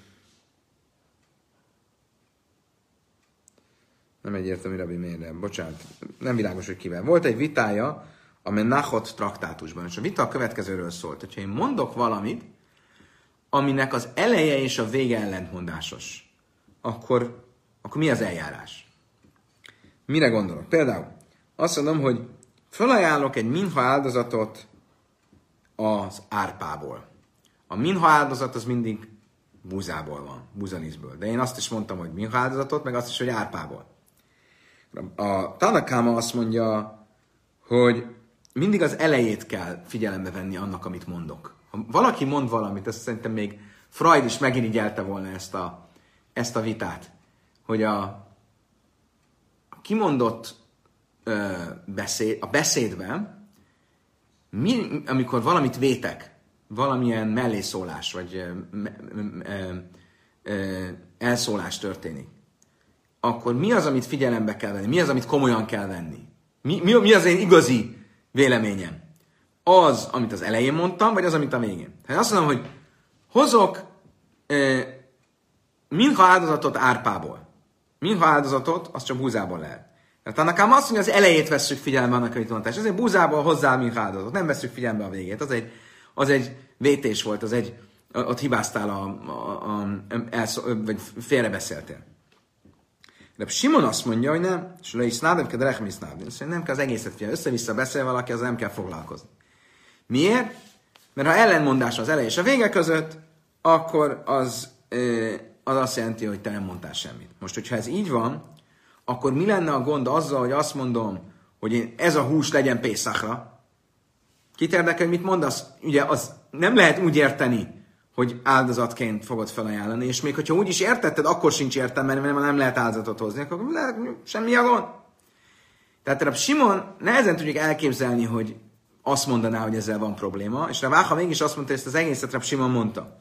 nem egyértelmű Rabbi Meirrel, bocsánat, nem világos, hogy kivel. Volt egy vitája a Menachot traktátusban, és a vita a következőről szólt, hogyha én mondok valamit, aminek az eleje és a vége ellentmondásos, akkor, akkor mi az eljárás? Mire gondolok? Például azt mondom, hogy felajánlok egy minha áldozatot az árpából. A minha áldozat az mindig búzából van, búzalisztből. De én azt is mondtam, hogy minha áldozatot, meg azt is, hogy árpából. A Tanakáma azt mondja, hogy mindig az elejét kell figyelembe venni annak, amit mondok. Ha valaki mond valamit, azt szerintem még Freud is megirigyelte volna ezt a, ezt a vitát, hogy a, a kimondott ö, beszéd, a beszédben, mi, amikor valamit vétek, valamilyen mellészólás, vagy ö, ö, ö, elszólás történik, akkor mi az, amit figyelembe kell venni? Mi az, amit komolyan kell venni? Mi, mi, mi az én igazi véleményem? Az, amit az elején mondtam, vagy az, amit a végén? Hát azt mondom, hogy hozok ö, minha áldozatot árpából. Minha áldozatot, az csak búzából lehet. Tehát annak ám azt mondja, az elejét vesszük figyelembe annak, amit mondtál. És azért búzából hozzá minha áldozatot. Nem vesszük figyelembe a végét. Az egy, az egy vétés volt, az egy, ott hibáztál, a, a, a, elszó, vagy félrebeszéltél. De Simon azt mondja, hogy nem, és le is nádev, de rechem is nádev. Nem kell az egészet figyelni. Össze-vissza beszél valaki, az nem kell foglalkozni. Miért? Mert ha ellenmondás az eleje és a vége között, akkor az, az azt jelenti, hogy te nem mondtál semmit. Most, hogyha ez így van, akkor mi lenne a gond azzal, hogy azt mondom, hogy én, ez a hús legyen Pészakra? Kit érdekel, hogy mit mondasz? Ugye az nem lehet úgy érteni, hogy áldozatként fogod felajánlani, és még hogyha úgy is értetted, akkor sincs értelme, mert nem lehet áldozatot hozni, akkor lehet, semmi a gond. Tehát Rab Simon nehezen tudjuk elképzelni, hogy azt mondaná, hogy ezzel van probléma, és Rav Acha mégis azt mondta, hogy ezt az egészet Rab Simon mondta.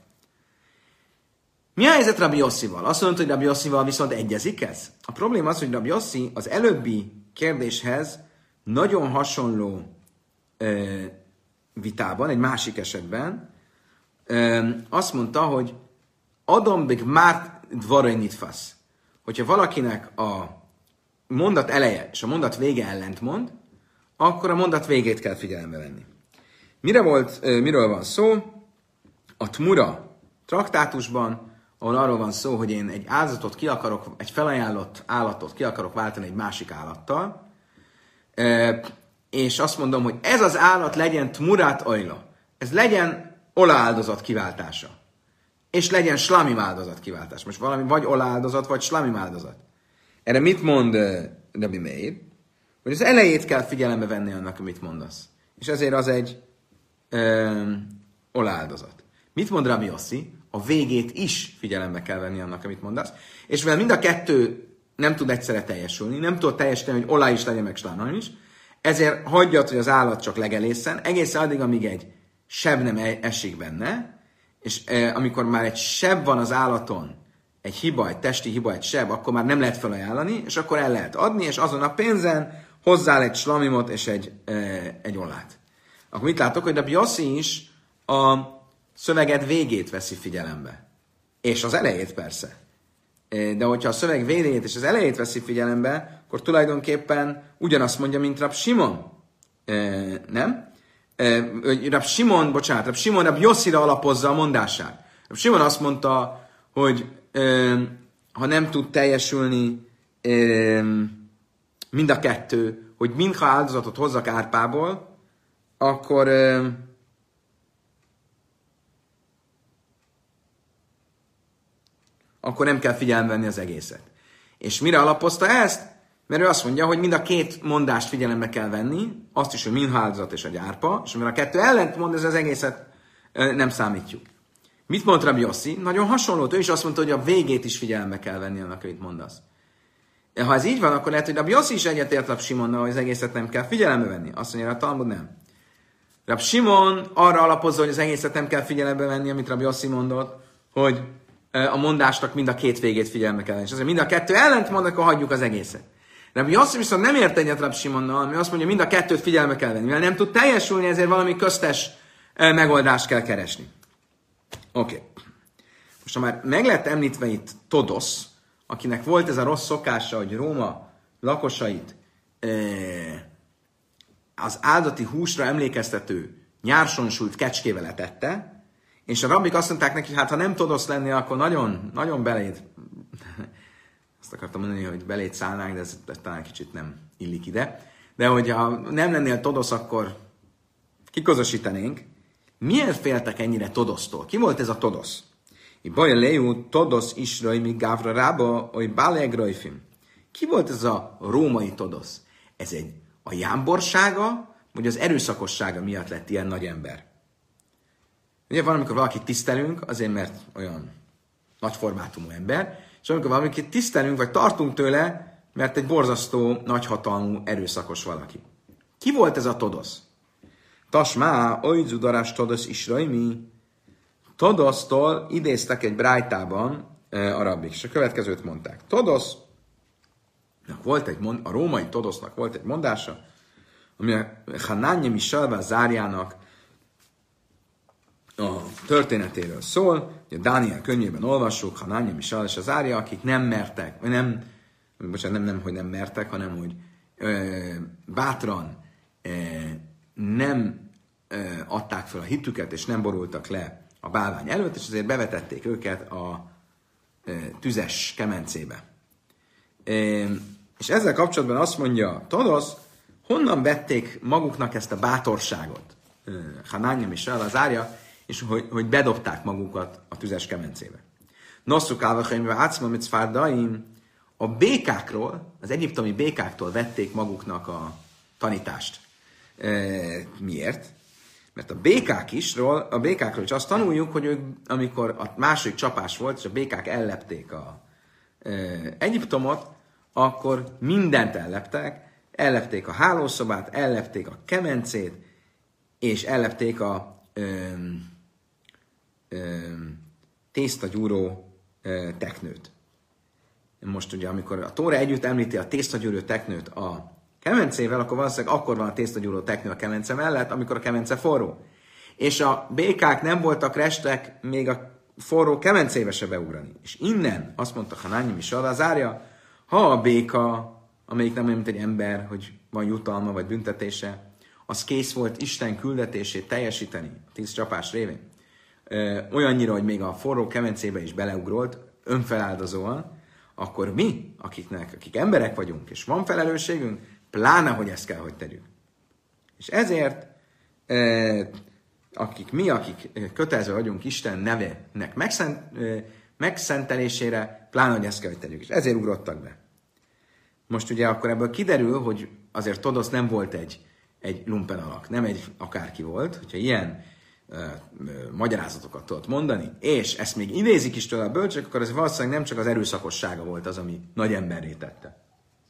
Mi a helyzet Rabbi Yossival? Azt mondta, hogy Rabbi Yossival viszont egyezik ez? A probléma az, hogy Rabbi Yossi az előbbi kérdéshez nagyon hasonló ö, vitában, egy másik esetben, ö, azt mondta, hogy Adam big már dvarai nitfasz. Hogyha valakinek a mondat eleje és a mondat vége ellent mond, akkor a mondat végét kell figyelembe venni. Mire volt, ö, miről van szó? A Tmura traktátusban, ahol arról van szó, hogy én egy áldozatot ki akarok, egy felajánlott állatot ki akarok váltani egy másik állattal, és azt mondom, hogy ez az állat legyen tmurát ajla. Ez legyen olaáldozat kiváltása. És legyen slamim áldozat kiváltás. Most valami vagy olaáldozat, vagy slamim áldozat. Erre mit mond uh, Rabbi Meir? Hogy az elejét kell figyelembe venni annak, amit mondasz. És ezért az egy um, olaáldozat. Mit mond Rabbi Yossi? A végét is figyelembe kell venni annak, amit mondasz. És mivel mind a kettő nem tud egyszerre teljesülni, nem tud teljesíteni, hogy olá is legyen, meg slámim is, ezért hagyjad, hogy az állat csak legelészen, egészen addig, amíg egy seb nem esik benne, és eh, amikor már egy seb van az állaton, egy hiba, egy testi hiba, egy seb, akkor már nem lehet felajánlani, és akkor el lehet adni, és azon a pénzen hozzá egy slamimot és egy, eh, egy ollát. Akkor mit látok, hogy Rabbi Yossi is a szöveged végét veszi figyelembe. És az elejét persze. De hogyha a szöveg végét és az elejét veszi figyelembe, akkor tulajdonképpen ugyanazt mondja, mint Rab Simon. E, nem? E, Rab Simon, bocsánat, Rab Simon Rab Yossira alapozza a mondását. Rab Simon azt mondta, hogy e, ha nem tud teljesülni e, mind a kettő, hogy minha áldozatot hozzak árpából, akkor e, akkor nem kell figyelembe venni az egészet. És mire alapozta ezt? Mert ő azt mondja, hogy mind a két mondást figyelembe kell venni, azt is, hogy minha áldozat és a gyárpa, és mert a kettő ellent mond, ez az egészet nem számítjuk. Mit mond Rabbi Yossi? Nagyon hasonló, ő is azt mondta, hogy a végét is figyelembe kell venni annak, amit mondasz. Ha ez így van, akkor lehet, hogy Rabbi Yossi is egyetért Rab Simonnal, hogy az egészet nem kell figyelembe venni. Azt mondja, a Talmud nem. Rab Simon arra alapozza, hogy az egészet nem kell figyelembe venni, amit Rabbi Yossi mondott, hogy a mondásnak mind a két végét figyelembe kell venni. És azért mind a kettő ellent mond, akkor hagyjuk az egészet. Rabbi Yossi viszont nem ért egyet Rab Simonnal, ami azt mondja, mind a kettőt figyelembe kell venni. Mivel nem tud teljesülni, ezért valami köztes megoldást kell keresni. Oké. Okay. Most ha már meg lett említve itt Todosz, akinek volt ez a rossz szokása, hogy Róma lakosait az áldati húsra emlékeztető nyársonsult kecskével etette, és a rabbik azt mondták neki, hogy hát ha nem Todosz lennél, akkor nagyon, nagyon beléd, azt akartam mondani, hogy beléd szállnánk, de ez, ez talán kicsit nem illik ide, de hogyha nem lennél Todosz, akkor kikozosítanénk. Miért féltek ennyire Todosztól? Ki volt ez a Todosz? Baja lejú Todosz israi mi gávra rába, hogy bálegrajfim. Ki volt ez a római Todosz? Ez egy a jámborsága, vagy az erőszakossága miatt lett ilyen nagy ember? Ugye van, amikor valakit tisztelünk, azért mert olyan nagy formátumú ember, és amikor valamit tisztelünk, vagy tartunk tőle, mert egy borzasztó, nagyhatalmú, erőszakos valaki. Ki volt ez a Todosz? Tasmá, olyzudarás Todosz israi mi. Todosztól idéztek egy brájtában a rabbik, és a következőt mondták. Todosznak volt egy mond, a római Todosznak volt egy mondása, ami a Hanánja Misalvá zárjának a történetéről szól, hogy a Dániel könyvében olvassuk, Hanánja Misal és az Árja, akik nem mertek, vagy nem, bocsánat, nem, nem, hogy nem mertek, hanem, hogy ö, bátran ö, nem ö, adták fel a hitüket, és nem borultak le a bálvány előtt, és azért bevetették őket a e, tüzes kemencébe. E, és ezzel kapcsolatban azt mondja Todosz, honnan vették maguknak ezt a bátorságot, e, Hanánja és az Árja, és hogy, hogy bedobták magukat a tüzes kemencébe. Nosszuk álvachaimve átszma mit szfárdaim, a békákról, az egyiptomi békáktól vették maguknak a tanítást. E, miért? Mert a békák isról, a békákról is azt tanuljuk, hogy ők, amikor a második csapás volt, és a békák ellepték a e, Egyiptomot, akkor mindent elleptek, ellepték a hálószobát, ellepték a kemencét, és ellepték a e, e, tésztagyúró e, teknőt. Most ugye, amikor a Tóra együtt említi a tésztagyúró teknőt a kemencével, akkor valószínűleg akkor van a tésztagyúró teknő a kemence mellett, amikor a kemence forró. És a békák nem voltak restek még a forró kemencébe se beugrani. És innen azt mondta Hanányi is az Árja, ha a béka, amelyik nem olyan, mint egy ember, hogy van jutalma vagy büntetése, az kész volt Isten küldetését teljesíteni tíz csapás révén. Olyannyira, hogy még a forró kemencébe is beleugrolt, önfeláldozóan, akkor mi, akiknek, akik emberek vagyunk, és van felelősségünk, pláne, hogy ezt kell, hogy tegyük. És ezért, eh, akik mi, akik kötelező vagyunk Isten nevének megszent, eh, megszentelésére, pláne, hogy ezt kell, hogy tegyük. És ezért ugrottak be. Most ugye akkor ebből kiderül, hogy azért Todosz nem volt egy, egy lumpen alak, nem egy akárki volt, hogyha ilyen uh, uh, magyarázatokat tudott mondani, és ezt még idézik is tőle a bölcsök, akkor ez valószínűleg nem csak az erőszakossága volt az, ami nagy emberré tette.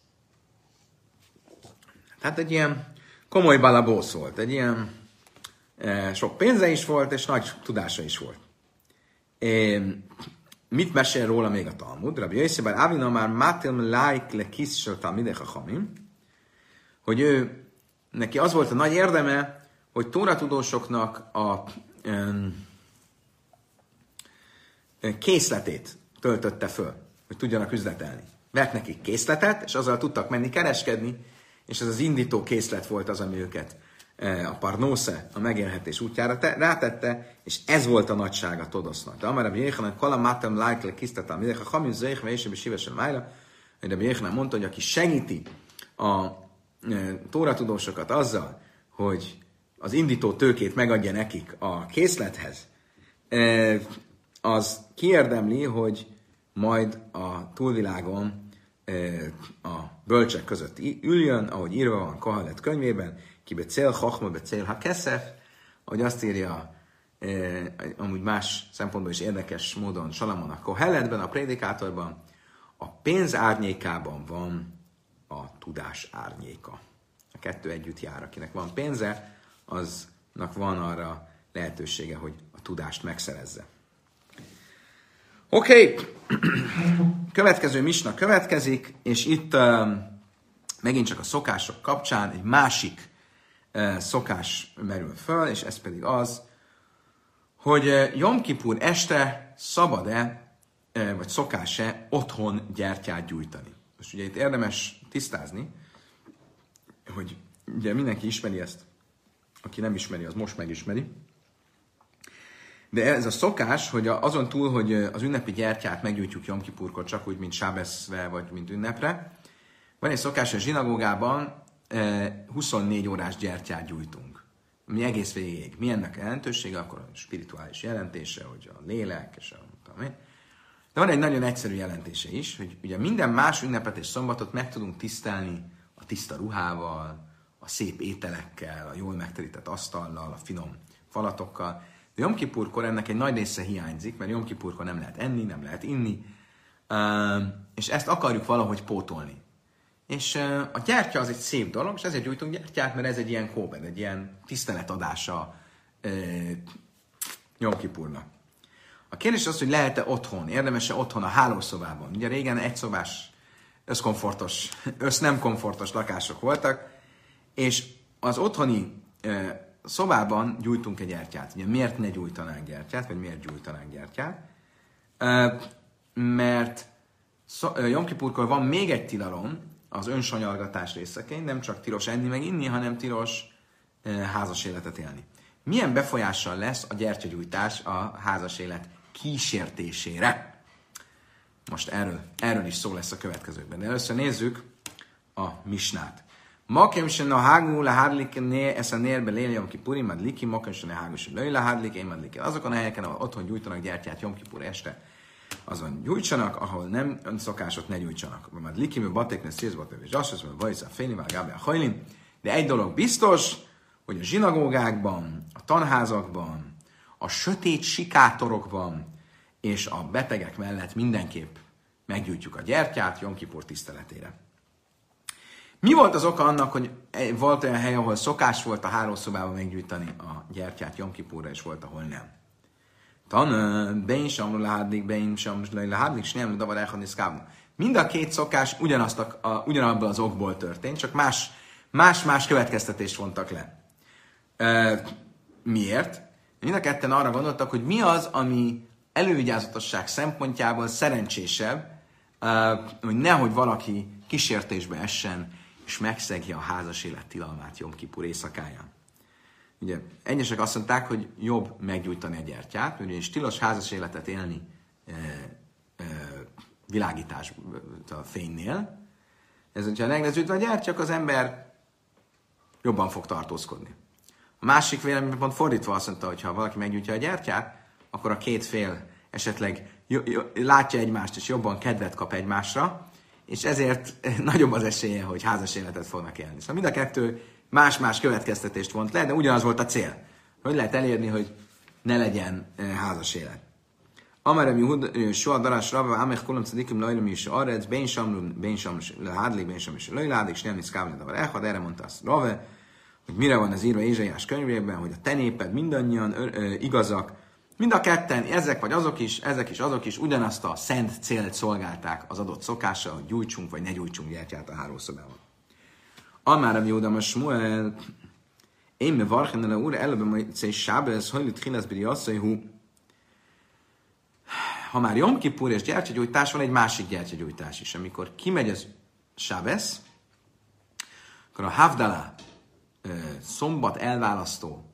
Tehát egy ilyen komoly balabósz volt, egy ilyen uh, sok pénze is volt, és nagy tudása is volt. É, mit mesél róla még a Talmud? Rabbi Yossi bar Avina már mátilm lájk le kiszsel talmidei chachamim, hogy ő, neki az volt a nagy érdeme, hogy tóratudósoknak a um, készletét töltötte föl, hogy tudjanak üzletelni. Vett nekik készletet, és azzal tudtak menni kereskedni, és ez az indító készlet volt az, ami őket a parnósze, a megélhetés útjára te, rátette, és ez volt a nagysága Todosznak. De amara Jéhanan kala mátem lájkle kisztetem, mindek a hamin zöjh, ve és sívesen májra, de Jéhanan mondta, hogy aki segíti a e, tóratudósokat azzal, hogy az indító tőkét megadja nekik a készlethez, e, az kiérdemli, hogy majd a túlvilágon e, a bölcsek között üljön, ahogy írva van Kohelet könyvében, ki becél, chachma becél, ha keszef, ahogy azt írja, eh, amúgy más szempontból is érdekes módon Salamon a Koheletben, a prédikátorban, a pénz árnyékában van a tudás árnyéka. A kettő együtt jár. Akinek van pénze, aznak van arra lehetősége, hogy a tudást megszerezze. Oké, okay. Következő misna következik, és itt uh, megint csak a szokások kapcsán egy másik szokás merül föl, és ez pedig az, hogy Jom Kipur este szabad-e, vagy szokás-e otthon gyertyát gyújtani. Most ugye itt érdemes tisztázni, hogy ugye mindenki ismeri ezt, aki nem ismeri, az most megismeri. De ez a szokás, hogy azon túl, hogy az ünnepi gyertyát meggyújtjuk Jom Kipurkor, csak úgy, mint sábeszve, vagy mint ünnepre, van egy szokás, hogy a zsinagógában huszonnégy órás gyertyát gyújtunk. Mi egész végig. Mi ennek a jelentősége? Akkor a spirituális jelentése, hogy a lélek, és a tudom én. De van egy nagyon egyszerű jelentése is, hogy ugye minden más ünnepet és szombatot meg tudunk tisztelni a tiszta ruhával, a szép ételekkel, a jól megterített asztallal, a finom falatokkal. De Jom Kipurkor ennek egy nagy része hiányzik, mert Jom Kipurkor nem lehet enni, nem lehet inni, és ezt akarjuk valahogy pótolni. És a gyertya az egy szép dolog, és ezért gyújtunk gyertyát, mert ez egy ilyen kóbed, egy ilyen tiszteletadása e, Jom Kipurnak. A kérdés az, hogy lehet-e otthon, érdemes-e otthon a hálószobában. Ugye régen egyszobás, összkomfortos, össz nem komfortos lakások voltak, és az otthoni e, szobában gyújtunk egy gyertyát. Ugye miért ne gyújtanánk gyertyát, vagy miért gyújtanánk gyertyát? E, mert Jom Kipurkor van még egy tilalom, az önsanyargatás részeként, nem csak tilos enni meg inni, hanem tilos e, házas életet élni. Milyen befolyással lesz a gyertyagyújtás a házas élet kísértésére? Most erről, erről is szó lesz a következőkben. De először nézzük a misnát. Makem sen a hágú lehádlik ezt a nérbe lél Jom Kipurim, madliki, makem sen a hágú sen lőj lehádlik, én madliki. Azokon a helyeken, ahol otthon gyújtanak gyertyát Jom Kipur este, azon gyújtsanak, ahol nem szokásot ne gyújtsanak. Majd likimű batékne szézbatő és zsassasz, vagy vajszá fényivel gábel hajlin. De egy dolog biztos, hogy a zsinagógákban, a tanházakban, a sötét sikátorokban és a betegek mellett mindenképp meggyújtjuk a gyertyát Jom Kipur tiszteletére. Mi volt az oka annak, hogy volt olyan hely, ahol szokás volt a hálószobában meggyújtani a gyertyát Jom Kipurra, és volt, ahol nem? Tan, bein sem lehádlik, bein sem lehádlik, és nem davar elhaniszkávunk. Mind a két szokás ugyanazt a, a, ugyanabból az okból történt, csak más, más-más következtetést vontak le. E, miért? Mind a ketten arra gondoltak, hogy mi az, ami elővigyázatosság szempontjából szerencsésebb, e, hogy nehogy valaki kísértésbe essen, és megszegje a házas élet tilalmát Jom Kipur éjszakáján. Ugye, egyesek azt mondták, hogy jobb meggyújtani a gyertyát, ugyanis tilos házas életet élni e, e, világítás a fénynél, Ez, hogyha legleződve a gyertya, az ember jobban fog tartózkodni. A másik vélemény pont fordítva azt mondta, hogy ha valaki meggyújtja a gyertyát, akkor a két fél esetleg j- j- látja egymást, és jobban kedvet kap egymásra, és ezért nagyobb az esélye, hogy házas életet fognak élni. Szóval mind a kettő más-más következtetést vont le, de ugyanaz volt a cél. Hogy lehet elérni, hogy ne legyen házas élet. Amarem Jehud, soha darás rava, amech kolam cedikim lajlom is arec, bén samlun, bén samlus lehádlik, bén samlus lejládik, és nem is kávled avar elhad, erre mondta azt Rave, hogy mire van az írva Ézsaiás könyvében, hogy a te néped mindannyian ö, ö, igazak, mind a ketten, ezek vagy azok is, ezek is azok is ugyanazt a szent célt szolgálták az adott szokással, hogy gyújtsunk vagy ne gyújtsunk gyertyát a hálószobában. Amarem Jehudam a Smuel, én me varchen ele úr, előbb majd cél sábez, hajlit hilasz biri asszonyhú. Ha már Jom Kippur és gyertyagyújtás, van egy másik gyertyagyújtás is. Amikor kimegy az sábez, akkor a Havdalah, szombat elválasztó,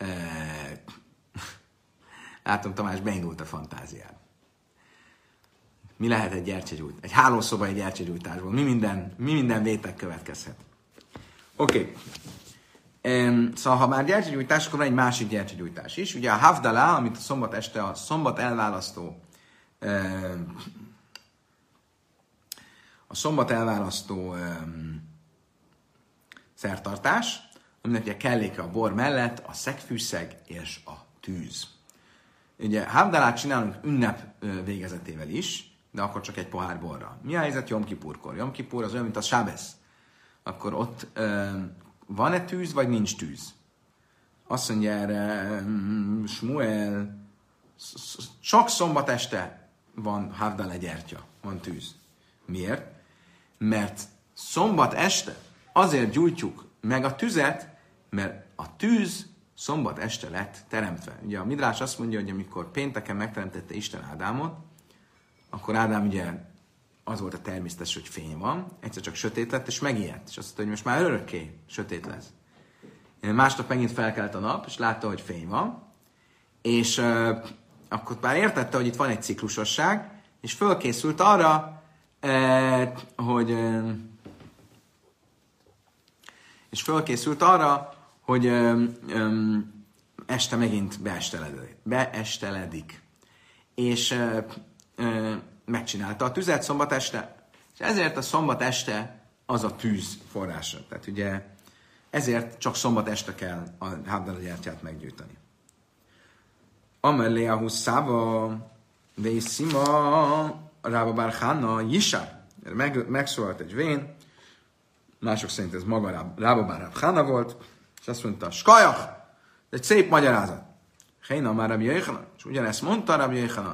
látom, Tamás, beindult a fantáziád. Mi lehet egy gyertyagyújtás? Egy hálószobai gyertyagyújtásból. Mi minden, mi minden vétek következhet? Oké. Okay. Um, szóval, ha már gyertyagyújtás, akkor van egy másik gyertyagyújtás is. Ugye a Havdalah, amit a szombat este a szombat elválasztó um, a szombat elválasztó um, szertartás, aminek ugye kelléke a bor mellett a szegfűszeg és a tűz. Ugye Havdalát csinálunk ünnep végezetével is, de akkor csak egy pohár borra. Mi a helyzet Jom Kippurkor? Jom Kippur az olyan, mint a sábesz. Akkor ott um, van-e tűz, vagy nincs tűz? Azt mondja erre um, Smuel, csak szombat este van Havdalah gyertya, van tűz. Miért? Mert szombat este azért gyújtjuk meg a tüzet, mert a tűz szombat este lett teremtve. Ugye a Midrás azt mondja, hogy amikor pénteken megteremtette Isten Ádámot, akkor Ádám ugye az volt a természetes, hogy fény van, egyszer csak sötét lett, és megijedt. És azt mondta, hogy most már örökké sötét lesz. Másnap megint felkelt a nap, és látta, hogy fény van, és uh, akkor már értette, hogy itt van egy ciklusosság, és fölkészült arra, uh, hogy uh, és fölkészült arra, hogy um, um, este megint beesteledik. beesteledik. És uh, uh, megcsinálta a tüzet szombat este, és ezért a szombat este az a tűz forrása. Tehát ugye ezért csak szombat este kell a Havdalah gyertyát meggyújtani. Amelé a huszába vészima Rába bar Chana Jisá. Meg, megszólalt egy vén, mások szerint ez maga Rába bar Chana volt, és azt mondta, skajach! Ez egy szép magyarázat. Héna már Rabbi Yochanan. És ugyanezt mondta Rabbi Yochanan.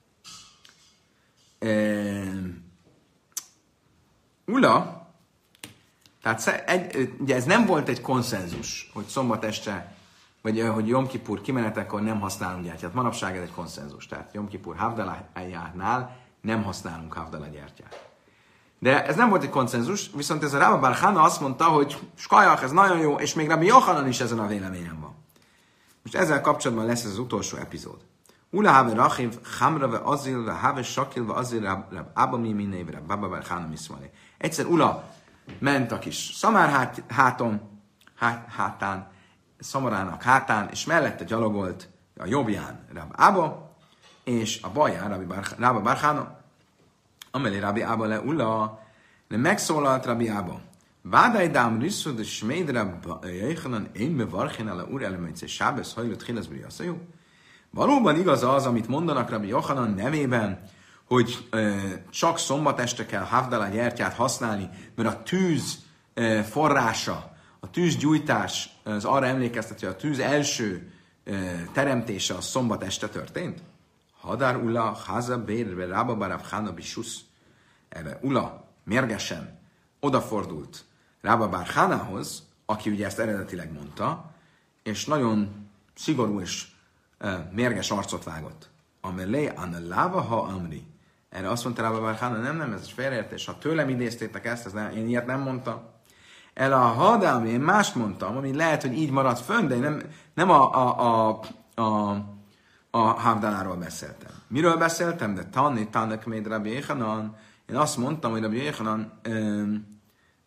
Ula, tehát egy, ugye ez nem volt egy konszenzus, hogy szombat este, vagy hogy Jom Kippur kimenetekor nem használunk gyertyát. Manapság ez egy konszenzus. Tehát Jom Kippur Havdalah-jánál nem használunk Havdalah gyertyát. De ez nem volt egy konszenzus, viszont ez a Rába bar Chana azt mondta, hogy skajach, ez nagyon jó, és még Rabbi Yochanan is ezen a véleményen van. Most ezzel kapcsolatban lesz ez az utolsó epizód. Ula have rachiv, chamra ve azil, ve have sakil, ve azil, rab abba mi miné, ve rab bar Chana miszmalé. Egyszer Ula ment a kis szamár háton, há, hátán, szamarának hátán, és mellette gyalogolt a jobbján Rab Abba, és a balján Rába bar Chana. Amelé Rabbi Abba le Ula, le megszólalt Rabbi Abba. Vádai dám risszod, és sméd Rabbi Yochanan, én me varchen ele úr eleményce sábesz, hajlott hileszbüli asszajú. Valóban igaz az, amit mondanak Rabbi Yochanan nevében, hogy e, csak szombat este kell Havdalah gyertyát használni, mert a tűz e, forrása, a tűzgyújtás, az arra emlékeztet, hogy a tűz első e, teremtése a szombat este történt? Hadár Ula, Haza Bérbe, Rába bar Chana Bisusz. Erre Ula mérgesen odafordult Rába bar Chanahoz, aki ugye ezt eredetileg mondta, és nagyon szigorú és uh, mérges arcot vágott. Amelé an láva ha amri. Erre azt mondta Rába bar Chana, nem, nem, ez egy félreértés. Ha tőlem idéztétek ezt, ez nem, én ilyet nem mondtam. El a hadám, én mást mondtam, ami lehet, hogy így maradt fönn, de én nem, nem a, a, a, a a Havdaláról beszéltem. Miről beszéltem? De tanni, tannek még Rabbi Yochanan. Én azt mondtam, hogy Rabbi Yochanan um,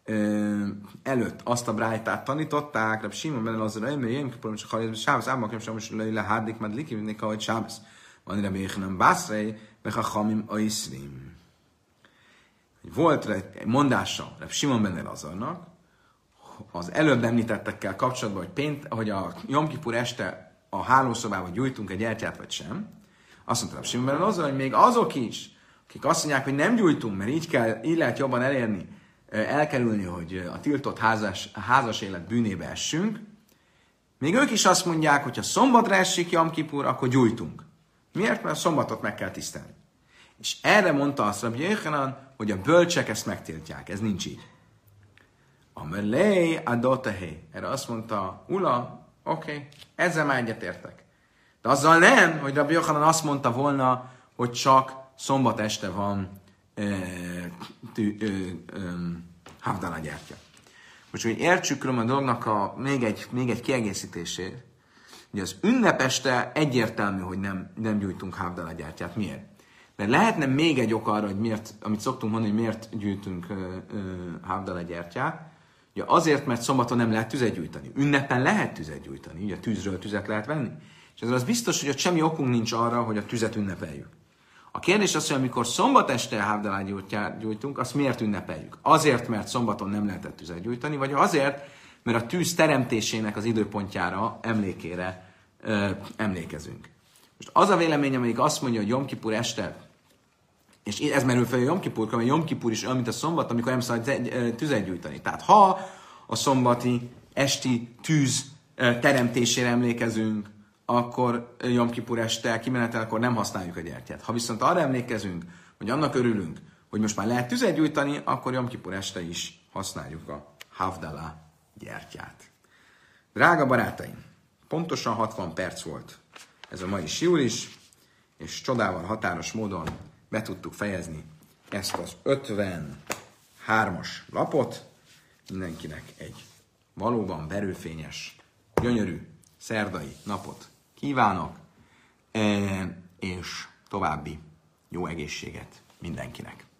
ö, előtt azt a brájtát tanították, Reb Simon ben Elazar, hogy én kipurom csak halézbe sábesz, ám akem sem is lehárdik, mert likim, mindig ahogy sábesz. Van Reb Yechanan Bászrei, meg a Chamim Aiszrim. Volt egy mondása Reb Simon ben Elazarnak, az előbb említettekkel kapcsolatban, hogy, pént, hogy a Jom Kipur este a hálószobában gyújtunk egy gyertyát, vagy sem. Azt mondta Reb Simon ben Elazar, hogy még azok is, akik azt mondják, hogy nem gyújtunk, mert így, kell, így lehet jobban elérni, elkerülni, hogy a tiltott házas, házas élet bűnébe essünk, még ők is azt mondják, hogy ha szombatra esik Jom Kipur, akkor gyújtunk. Miért? Mert a szombatot meg kell tisztelni. És erre mondta azt Rabbi Yechanan, hogy a bölcsek ezt megtiltják. Ez nincs így. Amelé adotehé. Erre azt mondta Ula, oké, okay, ezzel már egyetértek. De azzal nem, hogy Rabbi Yechanan azt mondta volna, hogy csak szombat este van Havdalah gyertya. Most, hogy értsük a dolognak a, még, egy, még egy kiegészítését, hogy az ünnepeste egyértelmű, hogy nem, nem gyújtunk Havdalah gyertyát. Miért? Mert lehetne még egy ok arra, hogy miért, amit szoktunk mondani, hogy miért gyűjtünk Havdalah gyertyát. Ugye azért, mert szombaton nem lehet tüzet gyújtani. Ünnepen lehet tüzet gyújtani, ugye tűzről tüzet lehet venni. És ezzel az biztos, hogy ott semmi okunk nincs arra, hogy a tüzet ünnepeljük. A kérdés az, hogy amikor szombat este Havdalah gyújtját gyújtunk, azt miért ünnepeljük? Azért, mert szombaton nem lehetett tüzet gyújtani, vagy azért, mert a tűz teremtésének az időpontjára, emlékére ö, emlékezünk. Most az a vélemény, amelyik azt mondja, hogy Jom Kipur este, és ez merül fel a Jom Kipur, mert Jom Kipur is olyan, mint a szombat, amikor nem szabad tüzet gyújtani. Tehát ha a szombati esti tűz teremtésére emlékezünk, akkor Jom Kipur este kimenetel, akkor nem használjuk a gyertyát. Ha viszont arra emlékezünk, hogy annak örülünk, hogy most már lehet tüzet gyújtani, akkor Jom Kipur este is használjuk a Havdalah gyertyát. Drága barátaim, pontosan hatvan perc volt ez a mai siúr is, és csodával, határos módon be tudtuk fejezni ezt az ötvenhármas lapot. Mindenkinek egy valóban berőfényes, gyönyörű szerdai napot kívánok, és további jó egészséget mindenkinek.